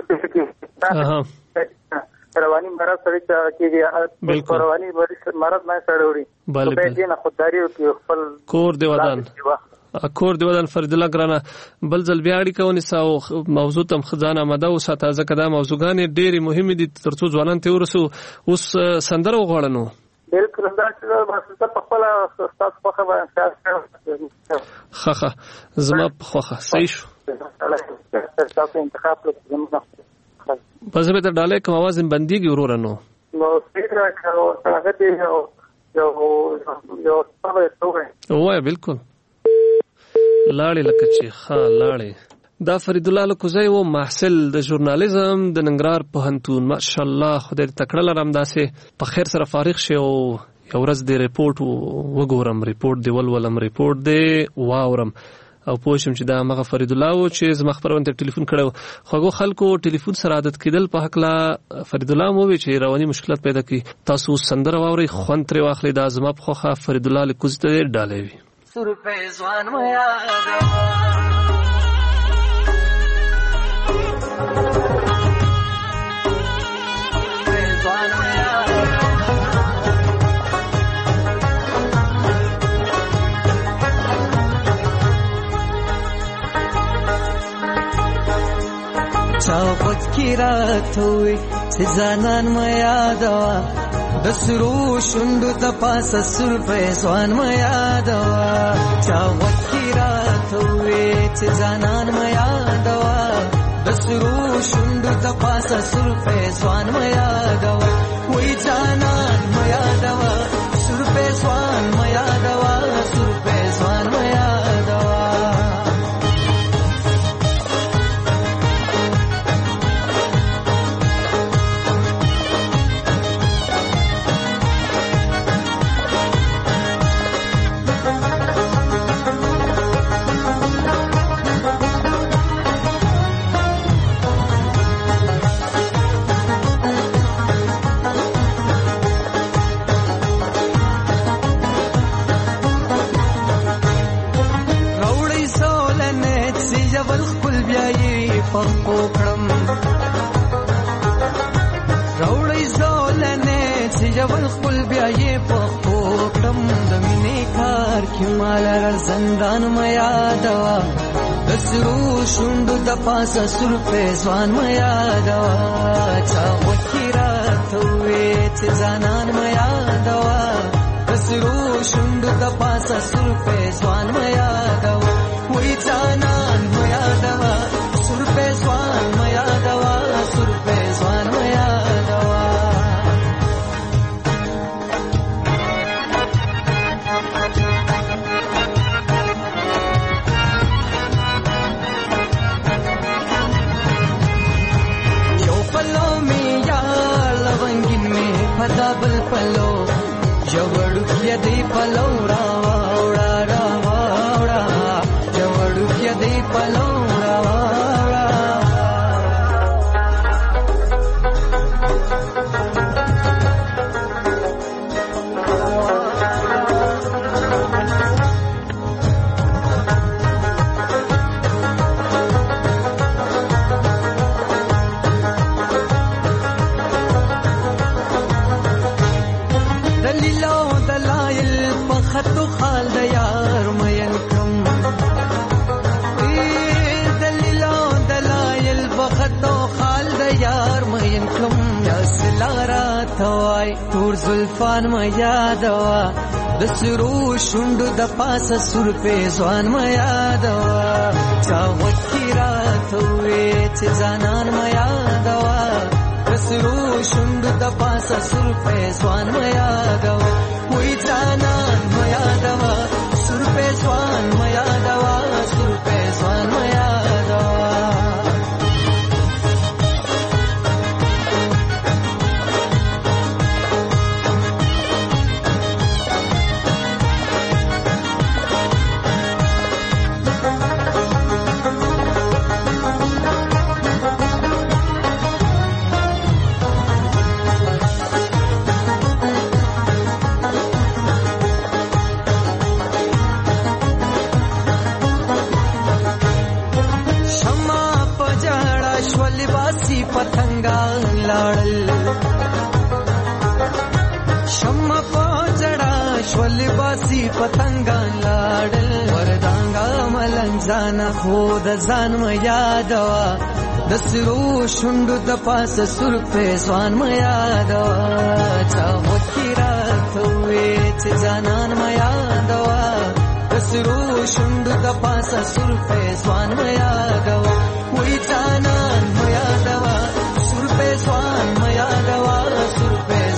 رواني مرض سره کېږي رواني مرض نه سره وړي نو به دې نه خودداري وکړي خپل کور دی ودان کور دی ودان فرید الله ګرانه بل ځل بیا اړیکه ونیسه او موضوع ته ځان اماده وساته ځکه دا موضوعګانې ډېرې مهمې دي تر څو ځوانان ته ورسو اوس سندره وغواړه نو بالکل دا چې مخصوصا په خپله ستاسو خوښه به ښه ښه زما په خوښه صحیح شو ستاسو انتخاب کړو بس به ته ډالۍ کوم اواز بندیږي وروره نو نو سیدرا کارو هغه دی یو یو یو څه وایي وای بالکل لاړې لکه چې ښه لاړې دا فرید الله لکوزی و محصل د ژورنالیزم د ننګرهار پوهنتون ماشاءالله خدای دې تکړه لرم داسې په خیر سره فارغ شي او یو ورځ دې ریپورټ وګورم ریپورټ دې ولولم ریپورټ دې واورم او پوه شم چې دا هغه فرید الله و چې زما خبرونه ته ټلیفون کړو خوږو خلکو ټلیفون سره عادت کېدل په حق لا فرید الله مو وی چې رواني مشکلات پیدا کی تاسو سندره واوري خوند تر واخلي دا زما په خوخه فرید الله لکوزی ته ډالې وي سر په ځوان مې یاد چاوت کی رات ہوئی سزانان ما یادوا دسرو شندو تپاس سر پہ سوان ما یادوا چاوت کی رات ہوئی سزانان ما یادوا دسرو شندو تپاس سر پہ سوان ما یادوا وہی جانان ما یادوا سر پہ سوان ما یادوا سر پہ سوان ما یادوا پوکړم راوړې زولنه چې جبل خپل بیا یې پوکړم د مینې کار کې مال زندان مې یادوا دسرو شوند د پاسه سر په ځوان مې یادوا چا وکړه ته چې ځانان مې یادوا دسرو شوند د پاسه سر په ځوان مې یادوا وې ځانان مې یادوا سر په ځوان مې یادوا سر په ځوان مې یادوا یو پلو مې یار لونګین مې پدا بل پلو جوړو کې دې پلو را وړا را وړا جوړو کې دې پلو تور زلفان ما یادوا دسرو شوندو د پاسه سر په ځوان ما یادوا چا وکړه ته چې ځانان ما یادوا دسرو شوندو د پاسه سر په ځوان ما یادوا وې ځانان ما یادوا سر په ځوان ما یادوا سر په ځوان ما یادوا پتنگا لاړل شمع پوجړه شول باسي پتنگا لاړل وردانګا ملنځانا خود ځان م یادوا دسرو شوندو د پاسه سر په ځوان م یادوا چا وکړه ته چې ځانان م یادوا دسرو شوندو د پاسه سر په ځوان م یادوا وې ځانان م یادوا سر په ځوان م یادوا سر په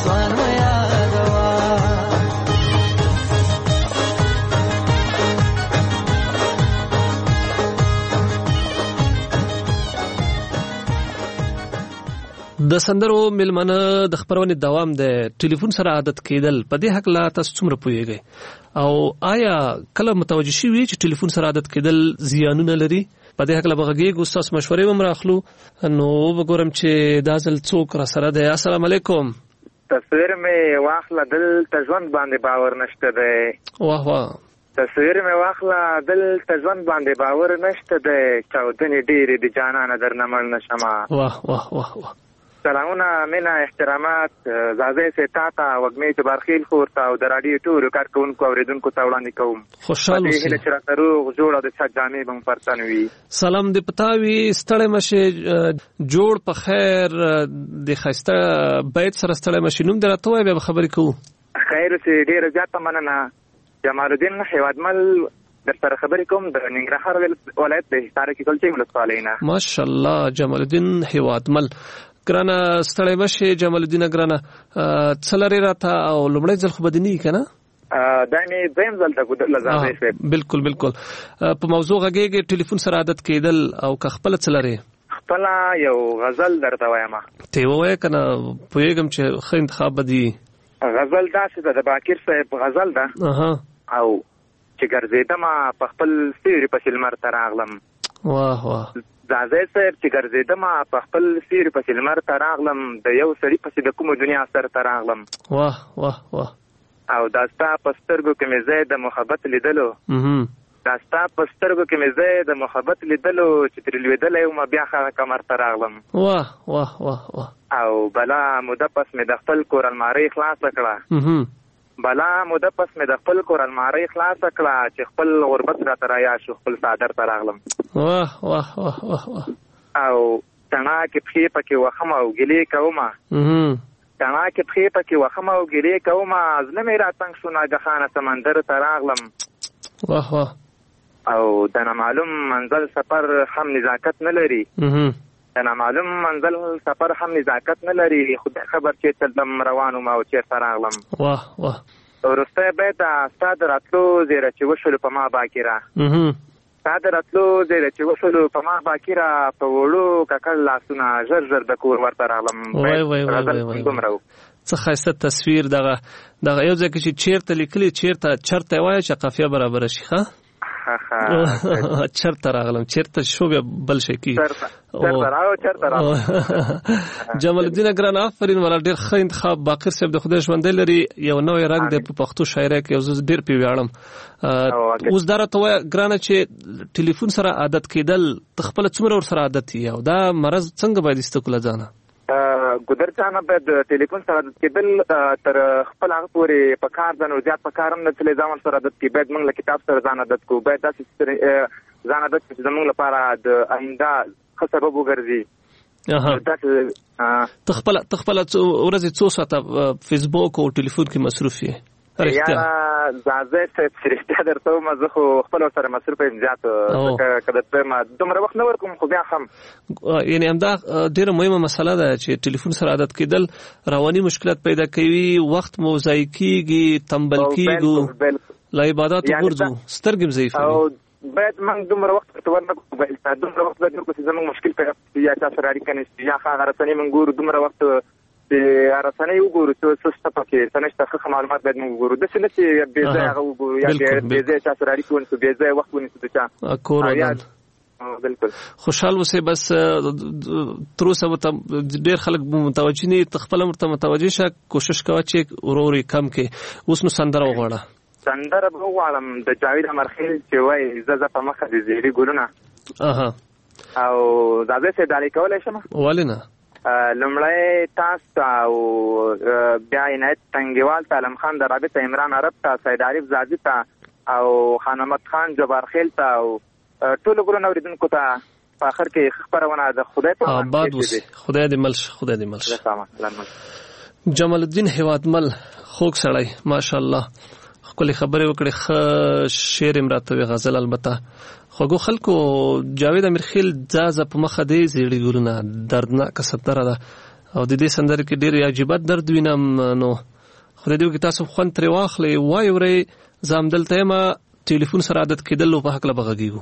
د سندرو ملمنه د خبرونې دوام د ټلیفون سره عادت کېدل په دې حق لا تاسو څومره پوهیږئ او آیا کله متوجه شوي چې ټلیفون سره عادت کېدل زیانونه لري؟ په دې حق لا بغږیږو، تاسو مشورې هم راخلو. نو وګورم چې دا ځل څوک را سره دی. السلام علیکم. تصویر مې واخله دلته ژوند باندې باور نشته دی. واه واه. تصویر مې واخله دلته ژوند باندې باور نشته دی، چاودنې ډېرې د جانانه درنه مړ نشمه. واه واه واه واه. سلامونه، مینه، احترامات زازې سه تا ته وګمې ته بارخیل خور ته او د راډیو ټولو کارکونکو اوریدونکو ته وړاندې کوم. خوشحال اوسئ. هله چې راته روغ جوړ او د څه جامې به پرتن وي. سلام دې پتاوي، ستړی مشه، جوړ په خیر، د ښایسته بیت سره ستړی مشه. نوم دې راته ووایه بیا به خبرې کوو. خیر اوسې، ډېره زیاته مننه. جمال الدین هیوادمل در سره خبرې کوم د ننګرهار ولایت د حصار کې کلچې ولسوالۍ نه. ماشاءالله جمال الدین هیوادمل. ګرانه ستړی مشه جمال الدین ګرانه، څه لرې راته او لومړی ځل خو به دې نه وي که نه؟ دا مې دویم ځل ته ګودر لزازی صاحب. بالکل بالکل. په موضوع غږیږي ټلیفون سره عادت کېدل او که خپله څه لرې؟ خپله یو غزل درته وایم. ته یې ووایه که نه، پوهېږم چې ښه انتخاب به دي. غزل داسې ده، د باقر صاحب غزل ده. او چې ګرځېدمه په خپل سیوري پسې لمر ته راغلم. واه واه. زازی صاحب چې ګرځېدمه په خپل سیوري پسې لمر ته راغلم، د یو سړي پسې د کومو دنیا سر ته راغلم. واه واه واه. او دا ستا په سترګو کې مې ځای د محبت لیدلو. دا ستا په سترګو کې مې ځای د محبت لیدلو، چې ترې لوېدلی وم بیا هغه کمر ته راغلم. واه واه واه واه. او بلا موده پس مې د خپل کور المارۍ خلاصه کړه. بلا موده پس مې د خپل کور المارۍ خلاصه کړه، چې خپل غربت راته رایا شو، خپل څادر ته راغلم. واه واه واه واه واه. او تڼاکې پښې پکې وخم او ګیلې کومه. تڼاکې پښې پکې وخم او ګیلې کومه، زړه مې راتنګ شو ناګهانه سمندر ته راغلم. واه واه. او د نامعلوم منزل سفر هم نزاکت نه لري. د نامعلوم منزل سفر هم نزاکت نه لري، خدای خبر چې تلم روان وم او چېرته راغلم. واه واه. وروستی بیت ستا د راتلو زیره چې وشولو په ما باکره. ستا د راتلو زیره چې وشولو په ما باکره، په وړو ککړ لاسونه ژر ژر د کور ورته راغلم. وای وای وای وای. څه ښایسته تصویر دغه دغه یو ځای کې چې چېرته لیکلي، چېرته چرته یې وایه چې قافیه برابره شي. ښه چرته راغلم، چرته شو بیا بل شي کی. چرته راو چرته راو. جمال الدین ګران، آفرین ولا ډېر ښه انتخاب. باقر صاحب د خدای ژوندی لري، یو نوی رنګ دی په پښتو شاعرۍ کې، یو زه ډېر پې ویاړم. اوس دا راته وایه ګرانه چې ټلیفون سره عادت کېدل ته خپله څومره ورسره عادت یې او دا مرض څنګه باید ایسته کړو له ځانه؟ ګودر جانه باید ټلیفون سره عادت کېدل تر خپل هغه پورې په کار ده، نو زیات په کار هم نه تللی ځان سره عادت کړي. باید موږ له کتاب سره ځان عادت کړو، باید داسې ځان عادت کړو چې زموږ لپاره د آینده ښه سبب وګرځي. ته خپله ته خپله ورځې څو ساعته فیسبوک او ټلیفون کې مصروف یې؟ یاره زازی صاحب چې رښتیا درته ومه، زه خو خپل ورسره مصروف یم زیات، ځکه که درته وایم دومره وخت نه ورکوم، خو بیا هم یعنې همدا ډېره مهمه مسله ده چې ټلیفون سره عادت کېدل رواني مشکلات پیدا کوي، وخت مو ضایع کېږي، تنبل کېږو، له عباداتو غورځو، سترګې هم ضعیفوي. باید موږ دومره وخت ورته ورنکړو، دومره وخت باید وکړو چې زموږ مشکل پیدا کړي، یا چا سره اړیکه نشته، یا هغه رسنۍ موږ ګورو، دومره وخت چې رسنۍ وګورو چې څه شته پکې، څه نشته، ښه معلومات باید موږ وګورو. داسې نه چې بې ځایه هغه وګورو، یا بې ځایه چا سره اړیکې ونیسو، بې ځایه وخت ونیسو د چا کور ودان. بالکل خوشحال اوسئ. بس تر اوسه ډېر خلک متوجه نه دي، ته خپله ورته متوجه شه، کوشش کوه چې ورو ورو یې کم کړې. اوس نو سندره وغواړه. سندره به وغواړم د جاوید امرخیل چې وایي زه زه په مخه د زیري ګلونه. او زازی صاحب ډالۍ کولی شم؟ ولې نه. لومړی تاسو ته او بیا عنایت تنګیوال ته، علم خان د رابطه، عمران عرب ته، سید عارف زادي ته او خان احمد خان جبارخیل ته او ټولو ګلونو اورېدونکو ته په آخر کې خبرونه د خدای په امان آباد اوسي. خدای دې مل شه، خدای دې مل شه. جمال الدین هیوادمل خوږ سړی، ماشاءالله، ښکلې خبرې وکړې، ښه شعر یې راته وی، غزل البته. خوږو خلکو جاوید امیرخیل ځازه په مخه دی زیړي ګلونه، دردناکه سندره ده او د دې سندرې کې ډېر عجیبه درد وینم. نو خدای دې وکړي تاسو خوند ترې واخلئ، وایې ورئ. زه همدلته یم، ټلیفون سره عادت کېدل په هکله به غږېږو.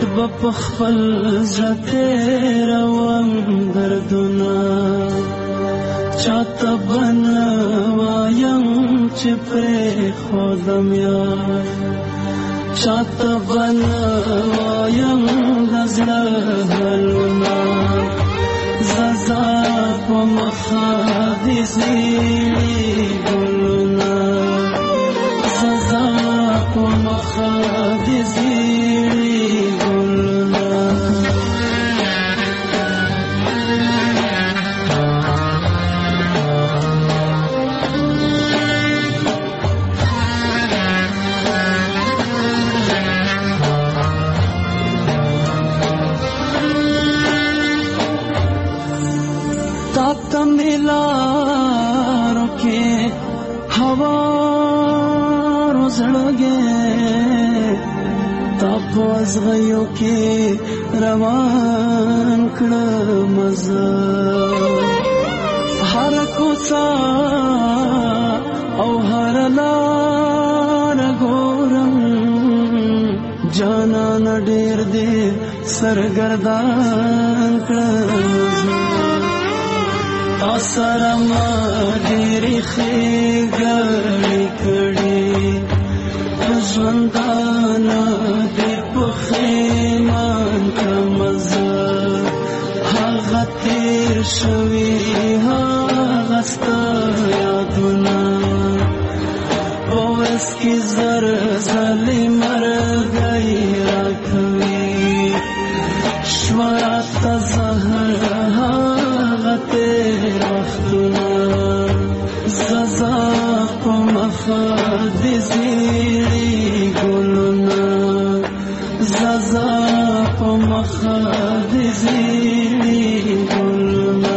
بخفل زړه روان دردونه چاته بنا وایم چې پرې خودم یار چاته بنا وایم غزړه حلونه ززا په مخه دې زیړي ګلونه ززا په مخه دې زیړي ګلونه मिलारों के हवा रोज़ड़गे तापवाज गयों के रवान कड़ा मज़ा हर कोसा औ हर लार गोरम जाना न डेर दे सरगर्दान कड़ा असरमा ډېرې ښېګړې کړې ژوندانه دې پښېمان کړمه زه هغه تېر شوي هغه ستا یادونه په ورځ کې زر ځلې مرګی راکوي شوه راته زهر هغه تېر وختونه ززا په مخه دې زیړي ګلونه ززا په مخه دې زیړي ګلونه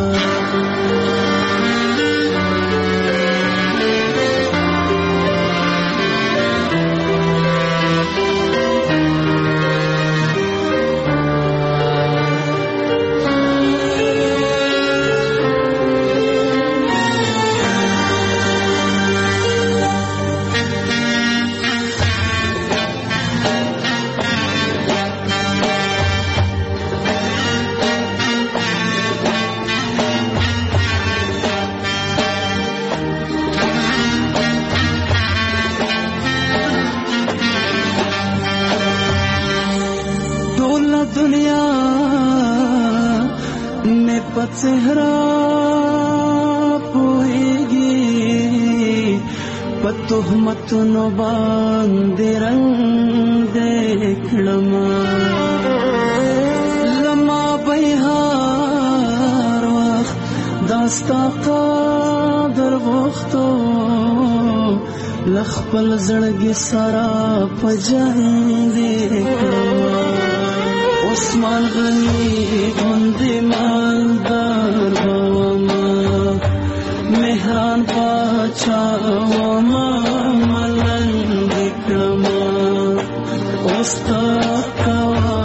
दुनिया में पचहरा पोएगी पतुहमत नो बांधे रंग देखलमा लमा बिहार वक्त दास्ता कादर वक्तो लखपल जड़गी सारा पजन देखलमा उस्मान गनी बंदे मालदार बावमा मेहरान पाचा वमा मलन दिक्रमा उस्ता कवा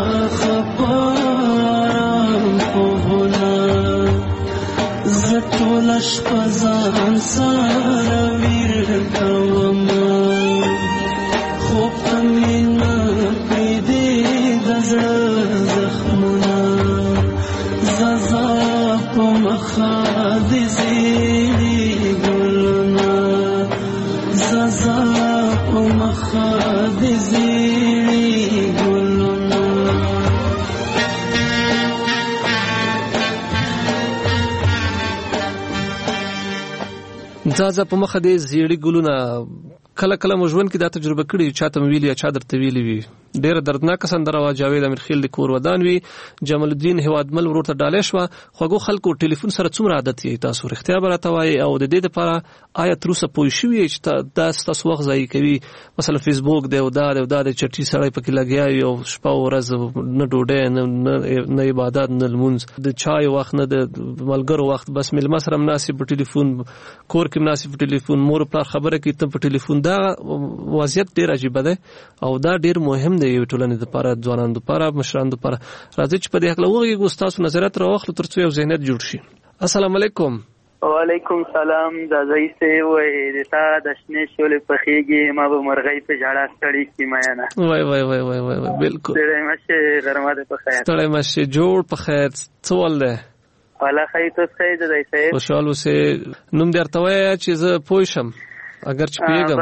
खपाराम पोहना जटोलश पजान सारा वीर कवमा خوب تمینا پیدی دزړه زخمونه ززا په مخه دې زیړي ګلونه ززا په مخه دې زیړي ګلونه زازا په مخه دې زیړي ګلونه کله کله مو ژوند کې دا تجربه کړې چاته ویلي یا چا درته ویلي وي ډېره دردناکه سندره وه جاوید امیرخیل د کور ودان وي جمال الدین هیوادمل ورور ته ډالۍ شوه خوږو خلکو ټلیفون سره څومره عادت یې تاسو رښتیا به راته وایئ او د دې دپاره آیا تر اوسه پوه شوي یې چې دا ستاسو وخت ضایع کوي مثلا فیسبوک دی او دا دی او دا دی چټي سړی پکې لګیا وي او شپه او ورځ نه ډوډۍ نه عبادت نه لمونځ د چای وخت نه د ملګرو وخت بس میلمه سره مناسب په ټلیفون کور کې مناسب په ټلیفون مور پلار خبره کوي ته په ټلیفون دا وضعیت ډېر عجیبه دی او دا ډېر مهم دی یو ټولنې دپاره ځوانانو دپاره مشرانو دپاره راځئ چې په دې هکله وغږېږو ستاسو نظریات راواخلو تر څو یو ذهنیت جوړ شي. السلام علیکم. وعلیکم سلام زازای سی وای د تا د شنې شولې په خېږي ما به مرغۍ په ژړا ستړي کی میانا وای وای وای وای وای بالکل ستړي مشه غرمه ده په خیر ستړي مشه جوړ په خیر څول ده والا خیر ته څه ده دای سی خوشاله سه نوم درته وای چې زه پوښم اگر چې پیګم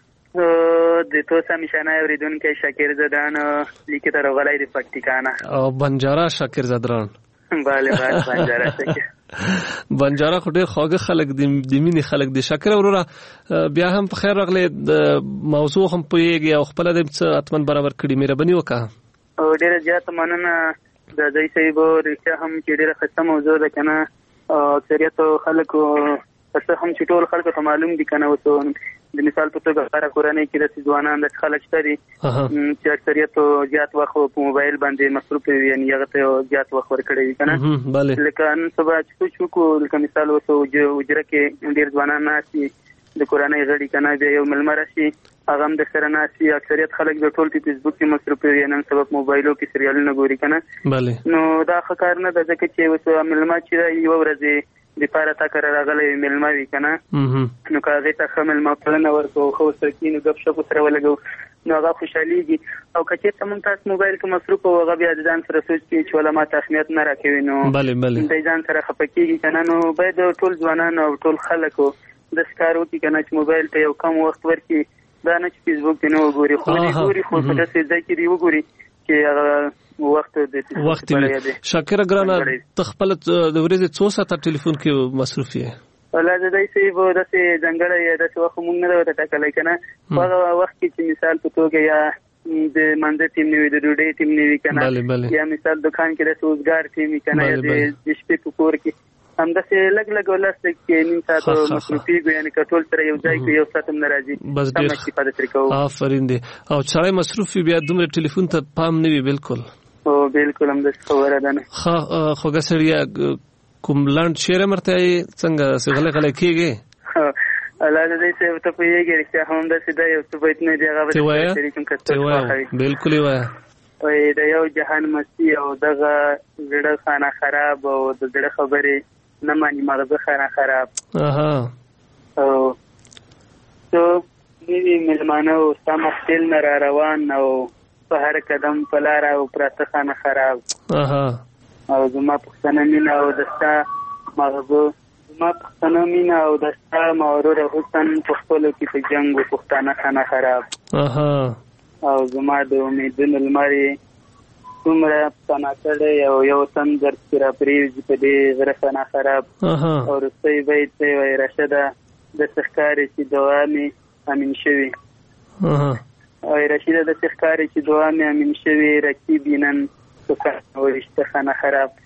بس د تو سم شنه اوریدونکو شاکر زدان لیکه تر غلای د پکتیکانا او بنجارا شاکر زدران bale bale بنجاره شکر بنجاره خو ډېر خواږه خلک دي د مینې خلک دي. شکر وروره بیا هم په خیر راغلی د موضوع هم پوهېږي او خپله دې څه حتما برابر کړي مهرباني وکړه. او ډېره زیاته مننه د ځای صاحب رښتیا هم چې ډېره ښایسته موضوع ده که نه اکثریتو خلکو څه هم چې ټول خلکو ته معلوم دي که نه اوس د مثال په توګه هره کورنۍ کې داسې ځوانان داسې خلک شته دي چې اکثریتو زیات وخت په موبایل باندې مصروف وي یعنې هغه ته زیات وخت ورکړی وي که نه لکه نن سبا چې کوچ وکړو لکه مثال اوس حجره کې ډېر ځوانان ناست دي د کورنۍ غړي که نه بیا یو مېلمه راشي هغه هم درسره ناست وي اکثریت خلک د ټول په فیسبوک کې مصروف وي نن سبا په موبایلو کې سریالونه ګوري که نه نو دا ښه کار نه ده ځکه چې اوس مېلمه چې یوه ورځ د پاره تا کر راغلی مېلمه وي که نه نو که هغې ته ښه مېلمه پالنه ورکړو ښه ورسره کښېنو ګپ شپ ورسره ولګوو نو هغه خوشحالېږي او که چېرته مونږ تاسو موبایل کې مصروف او هغه بیا د ځان سره سوچ کوي چې ولا ما ته اهمیت نه راکوي نو دی ځان سره خفه کېږي که نه نو باید ټول ځوانان او ټول خلکو داسې کار وکړي که نه چې موبایل ته یو کم وخت ورکړي دا نه چې فیسبوک کې نه وګوري خو دې ګوري خو په داسې ځای کې دې وګوري چې هغه وخت د وخت وي. شاکره ګرانه ته خپل د ورځې څو ساعته ټلیفون کې مصروف یې؟ والله د دای صاحب داسې ځانګړی یا داسې وخت مونږ نه ده ورته ټاکلی که نه په هغه وخت کې چې مثال په توګه یا د مانځه ټیم نه وي د ډوډۍ ټیم نه وي که نه یا مثال دکان کې داسې اوزګار ټیم وي که نه یا د شپې په کور کې همداسې لږ لږ ولس کې نیم ساعت مصروفېږو یعنې که ټول سره یو ځای کې یو ساعت هم نه راځي سمه استفاده ترې کوو. آفرین دی. او سړی مصروف وي بیا دومره ټلیفون ته پام نه وي بالکل. او بالکل همداسې خبره ده نه. ښه خوږه سړیه کوم لنډ شعر مرته یې څنګه سې غلی غلی کېږي؟ الله د دې صاحب ته پوهېږي رښتیا هم همداسې ده یو څه بیتونه دي هغه به شریکم که څه خوښوي بالکل یې وایه. وایي د یو جهان مستی او دغه زړه خانه خراب او د زړه خبرې نه مانی مغزه خانه خراب او تو نوی ملمانه او ستا محفل نه را روان او په هر قدم په لاره او پراته خانه خراب او زما پښتنه مینه او د ستا مغزو زما پښتنه مینه او د ستا مغروره حسن په خپلو کې په جنګ و پښتانه خانه خراب او زما د امیدونو لمر یې څومره پناه کړی او یو تن در کې را پرېوځي په دې غره خانه خراب او وروستی بیت دی وایي راشده داسې ښکاري چې دعا مې امین شوي وایي رشیده داسې ښکاري چې دعا مې امین شوي رقیب یې نن په ورشته خانه خراب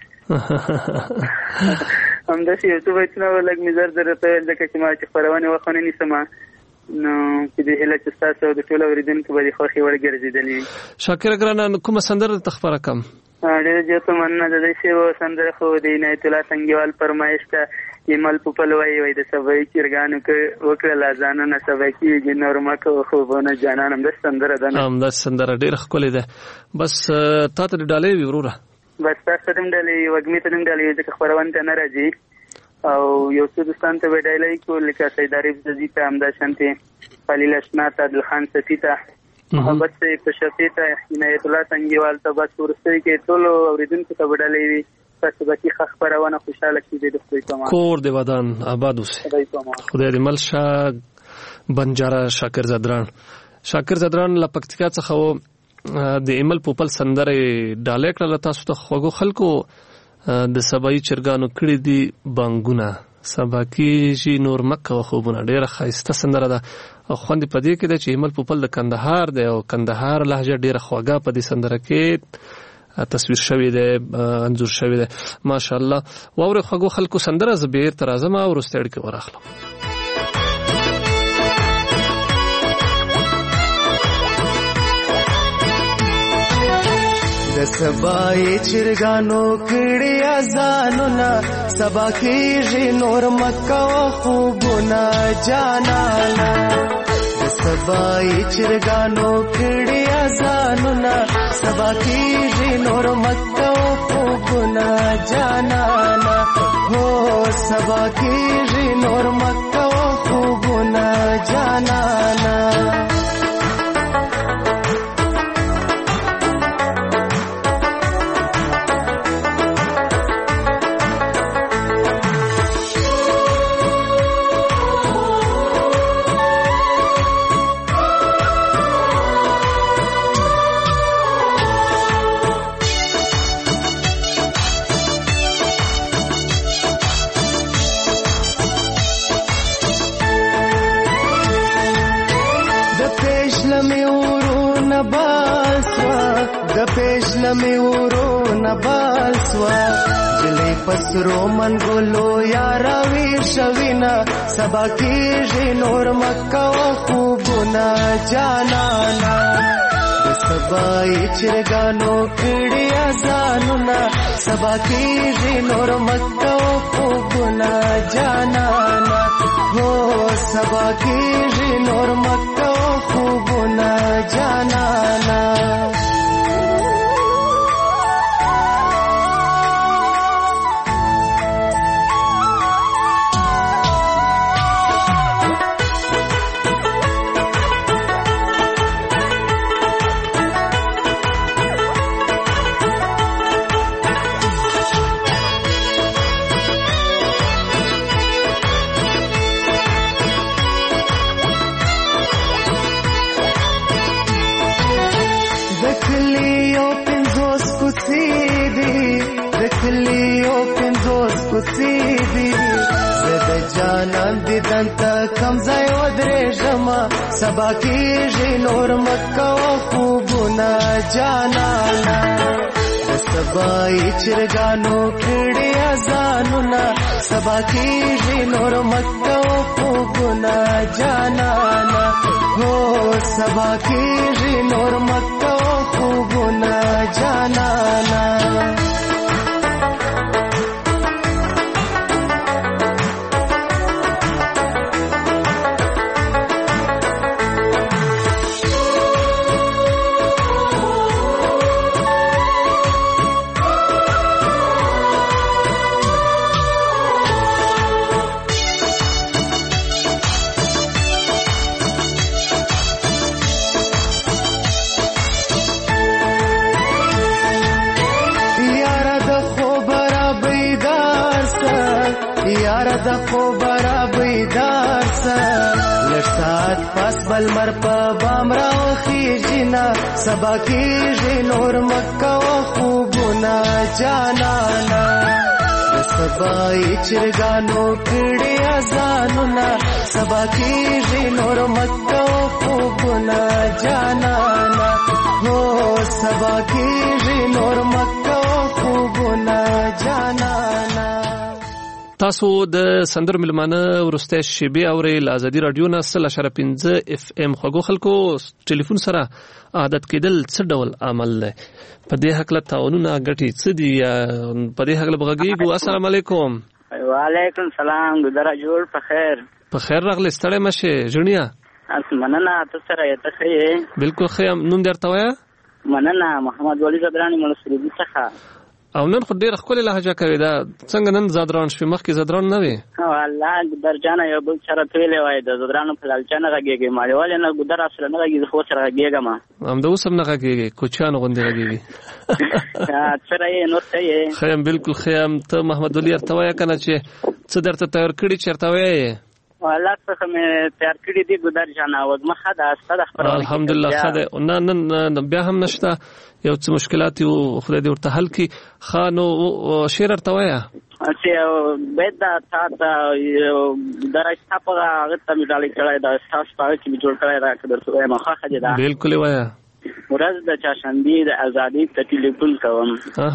همداسې یو څو بیتونه لږ مې زر زر ته ویل ځکه چې ما چې خپرونې وخت ونه نیسم نو چې دې هیله چې ستاسو او د ټولو اورېدونکو به دې خوښې وړ ګرځېدلې وي. شاکره ګرانه کومه سندره درته خپره کړم؟ ډېره زیاته مننه د دې صاحب سندره خو د عنایت الله سنګیوال فرمایش ته ایمل پوپل وایي وایي د سبای چرګانو کې وکړله ځانونه سبا کېږي نور مه کوه خوبونه جانان همداسې سندره ده نه همداسې سندره ډېره ښکلې ده. بس تا ته دې ډالۍ وي وروره؟ بس تاسو ته هم ډالۍ وږمې ته هم ډالۍ ځکه خپرونې ته نه راځي او یو څو دوستان ته به ډالۍ کړو لکه سید عارف زدي ته همداشانتې خلیل اشنا ته عبدالخان صفي ته محبت صاحب ته شفیع ته عنایت الله سنګیوال ته بس وروستۍ کې ټولو اورېدونکو ته به ډالۍ وي تاسو به کې ښه خپرونه خوشحاله کړي د خدای په امان کور د ودان آباد اوسي خدای دې مل شه. بنجاره شاکر زدران شاکر زدران له پکتیکا څخه د ایمل پوپل سندره ډالۍ کړله تاسو ته خوږو خلکو د سبایي چرګانو کړي دي بانګونه سبا کېږي نور مه کوه خوبونه ډېره ښایسته سندره ده او خوند یې په دې کې ده چې ایمل پوپل د کندهار دی او کندهار لهجه ډېره خوږه په دې سندره کې تصویر شوی دی انځور شوی دی ماشاءالله. واورئ خوږو خلکو سندره زه بېرته راځم او وروستۍ اړیکې ورخلم. د سبای چرګانو کړي اذانونه سبا کېږي نور مکه خوبونه جانانا د سبای چرګانو کړي اذانونه سبا کېږي نور مکه خوبونه جانانا هو سبا کیږي نور مکه او خوبونه جانانا د پېښله مې ورونه بال سوه جلۍ پسرو منګولو یاره ویر شوینه سبا کېږي نور مکه و خوبونه جانانا د سبا یې چرګانو کړي اذانونه سبا کېږي نور مکه و خوبونه جانانا هو سبا کېږي نور مکه و خوبونه جانانا جانان دې دنته کم ځای ودرېږمه سبا کېږي نور مکه و خوبونه جانانا د سبا یې چرګانو کړي اذانونه سبا کېږي نور مکه و خوبونه جانانا هو سبا کېږي نور مکه و خوبونه جانانا د خوبره بیدار سه لږ ساعت پس بل مر په بام راوخیږي نه سبا کېږي نور مکه و خوبونه جانانا د سبا یې چرګانو کړي اذانونه سبا کېږي نور مکه و خوبونه جانانا هو سبا کېږي نور مکه و خوبونه جانانا تاسو د سندرو ملمانه ورسته شیبه اوري ل ازادي رادیو نه سل اشاره پنځه اف ام خو خلکو ټلیفون سره عادت کېدل څه ډول عمل دی په دې حق له تعاونونه غټي څه دی په دې حق له بغیګو السلام علیکم وعلیکم السلام ګذرا جوړ په خیر په خیر راغلی ستړی مشه جونیا مننه تاسو سره یته خې بالکل خیم نوم درته وایا مننه محمد ولی زدرانی ملسری څخه او نن خو ډېر ښکلې لهجه کوي دا څنګه نن زادران شوې مخکې زادران نه وې والله ګدرجانه یو بل سره تللی وای د زادرانو په لالچه نه غږېږي ما ولې نه ګدر اصل نه غږېږي خو سره غږېږم هم د اوس هم نه غږېږي کوچیانو غوندې غږېږي سره یې نور ته یې خیم بالکل خیم ته محمد ولی ورته وایه که نه چې څه درته تیار کړي چېرته وایې والله څخه مې تیار کړي دي ګدرجانه وږمه ښه ده ستا د خپرونې الحمدلله ښه دی نه نن بیا هم نشته یو څه مشکلات یو خدای دې ورته حل کړي ښه نو شعر ورته وایه چې بیت دا تا ته دره ستا په هغه ته مې ډالۍ کړی ده ستاسو په هغه کې مې جوړ کړی ده که درته ووایم ښه دې ده بالکل یې وایه ورځ د چهارشنبې د ازادۍ ته ټلیفون کوم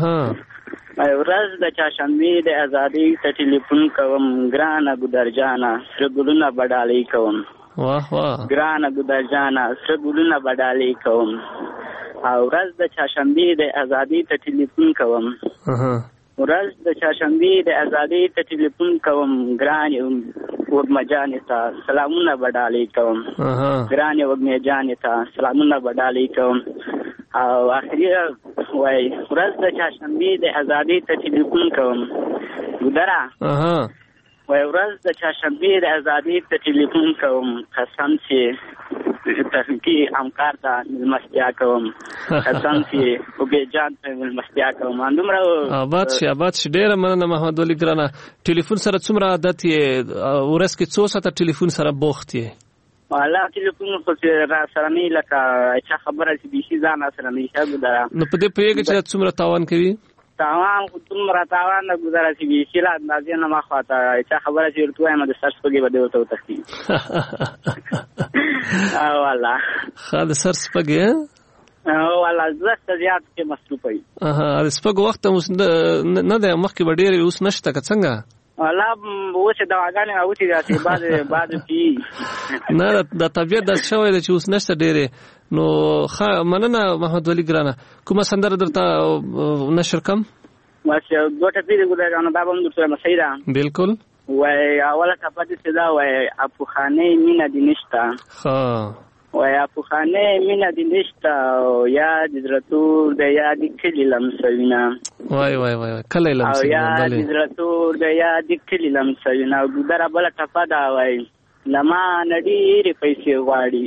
ورځ د چهارشنبې د ازادۍ ته ټلیفون کوم ګرانه ګودرجانه سره ګلونه به ډالۍ کوم واه واه ګرانه ګودرجانه سره ګلونه به ډالۍ کوم او ورځ د چهارشنبې د ازادۍ ته ټلیفون کوم ورځ د چهارشنبې د ازادۍ ته ټلیفون کوم ګرانې وږمه جانې ته سلامونه به ډالۍ کوم ګرانې وږمې جانې ته سلامونه به ډالۍ کوم او اخري وای ورځ د چهارشنبې د ازادۍ ته ټلیفون کوم ګودره وای ورځ د چاشنبې د ازادۍ ته ټلیفون کوم قسم چې تخنیکي همکار ته مېلمستیا کوم قسم چې وګې جان ته مېلمستیا کوم همدومره آباد شي آباد شي ډېره مننه محمد ولي ګرانه. ټلیفون سره څومره عادت یې ورځ کې څو ساعته ټلیفون سره بوخت یې؟ والا ټلیفون خو چې را سره نه لکه چا خبره چې بیخي ځان سره نه ښه ګذاره. نو په دې پوهېږې چې څومره تاوان کوي؟ تاوان خو دومره تاوان نه ګذاره چې بیخي له اندازې نه مخواته چا خبره چې ورته وایم د سر سپږې به دې ورته وتښتي. والا ښه د سر سپږې والا زښت زیات کې مصروفه وي. د سپږو وخت اوس نه دی مخکې به ډېر اوس نشته که څنګه؟ والا اوس یې دواګانې راوتې داسې بعد بعد پي نه د طبیعت داسې شوی دی چې اوس نشته ډېرې. نو ښه مننه محمد ولي ګرانه. کومه سندره درته نشر کم؟ بس دوه ټپې دي ګلجانه دا به هم درته وایم صحیح ده؟ بلکل. وای اوله ټپه داسې ده وای اپوخانۍ مینه دې نشته. ښه وای اپوخانۍ مینه دې نشته یا دې زړه تور دی یا دې کلي لمسوینه. وای وای وای کلی لمسوینه. او یا دې زړه تور دی یا دې کلي لمسوینه. او ګودره بله ټپه ده وای له ما نه ډېرې پیسې غواړي.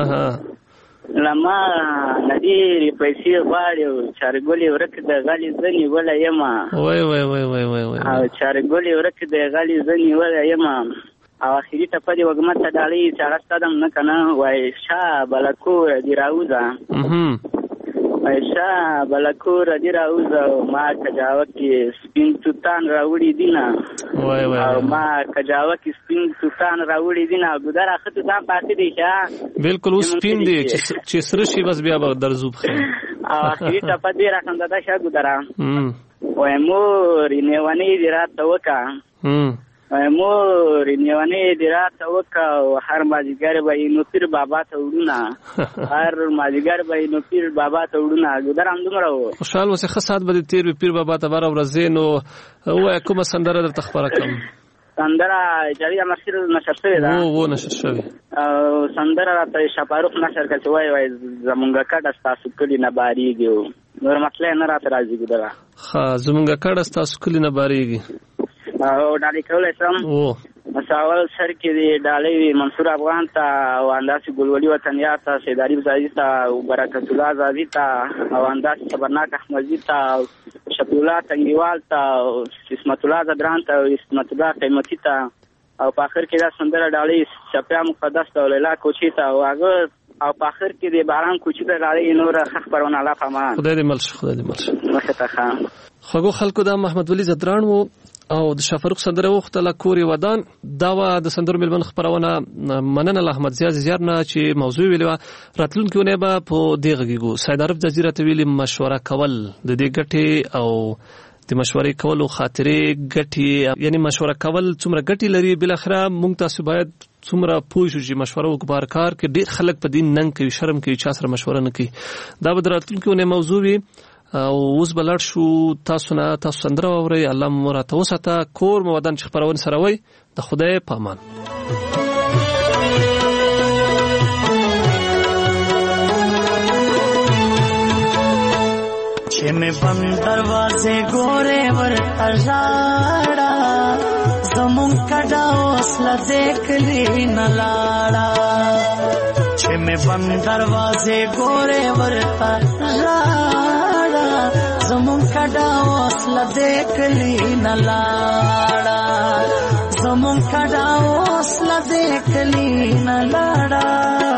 لما ندیری پیسې غواړي او چارګولې ورک د غالي زنی ولا یما. وای وای وای وای وای وای او چارګولې ورک د غالي زنی ولا یما. او اخیری ته په دې وګمت ډالۍ چاره ستادم نه کنه وای شا بلکور دی راوزا. اهم وای شا بلکور دی راوزا ما کجاو کې سپین توتان راوړي دینه. وای وای او ما کجاو کې سپین توتان راوړي دینه. ګودره خته ځان پاتې دی ښا بالکل اوس سپین دی چې سره شي بس بیا به درزوب خې. او اخیری ته په دې راخم دا ښا ګودره وای مور نیوانی دی راته وکا. وای مور نیوانی دی راته وکا هر مازیګر به نو پیر بابا ته وړونه هر مازیګر به نو پیر بابا ته وړونه. ګودره همدومره و خوشحال اوسې ښه ساعت به دې تېر وي پیر بابا ته باره ورځې. نو ووایه کومه سندره درته خپره کړم؟ سندره جاوید امرخېل نشر شوې ده. و و نشر شوې. او سندره راته شفاروق نشر کړه چې وایي وایي زمونږ کډه ستاسو کلي نه بارېږي. نور مطلع نه راته راځي ګودره. ښه زمونږ کډه ستاسو کلي نه بارېږي. او ډالۍ کولی شم؟ مساول سر کې دی ډالۍ منصور افغان ته او انداسې ګلولي وطنیار ته سید عریف زازي ته او برکت الله زازي ته او انداسې صبرناک احمدزي ته او شفیع الله تنګیوال ته او عصمت الله زدران ته او عصمت الله قیمتي ته او په آخر کې دا سندره ډالۍ شفیع مقدس ته او لیلا کوچي ته او هغه او په آخر کې د باران کوچي ته ډالۍ نور ښه خپرونه الله پامان. خدای دې مل شي خدای دې مل شي. مخې ته ښه خوږو خلکو دا محمد ولي زدران و او د شفاروق سندره وختله کور ودان. دا و د سندرو ملمن خبرونه. مننه له احمد زیاد زیار نه چې موضوع ویلو. راتلونکي ونه به په دې غږیږو. سید عارف جزیره ته ویلي مشوره کول د دې ګټې او د مشورې کولو خاطرې ګټې یعنی مشوره کول څومره ګټې لري. بل اخره موږ تاسو باید څومره پوه شو چې مشوره وکړو. کار کې ډېر خلک په دین ننګ کوي شرم کوي چا سره مشوره نه کوي. دا به د راتلونکي ونه موضوع وي. او اوس بلړ شو تاسو نه تاسو سندره واورئ. الله مو راته وساته. کور مو ودان چې خپرونه سره وي. د خدای پامان. چې مې بند دروازې ګورې ورته ژاړه زمونږ کډه اوس له دې کلي نه لاړه. چې مې بند دروازې ګورې ورته ژاړه زمونږ کډه اوس له دې کلي نه لاړه. زمونږ کډه اوس له دې کلي نه لاړه.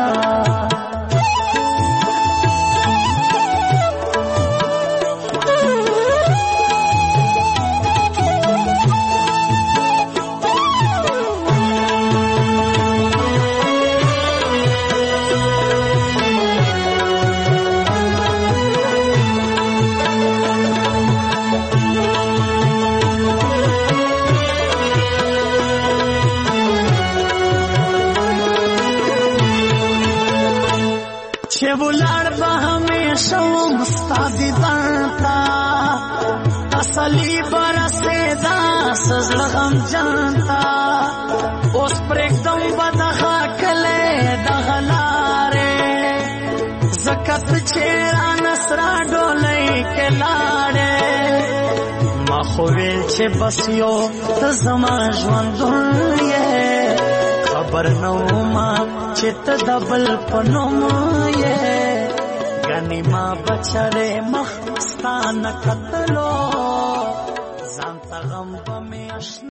چې ولاړ به همیشه وم ستا دیدن ته تسلي به رسېده زړه غمجن ته. اوس پرېږدم به دغه کلی دغه لارې ځکه ته چې رانه سره ډولۍ کې لاړې. ما خو ویل چې چې بس یو ته زما ژوندون یې خبر نو ما چې ته د بل په نوم یې ګنې ما بچره مخ ستا نه کتلو ځان ته غم به مې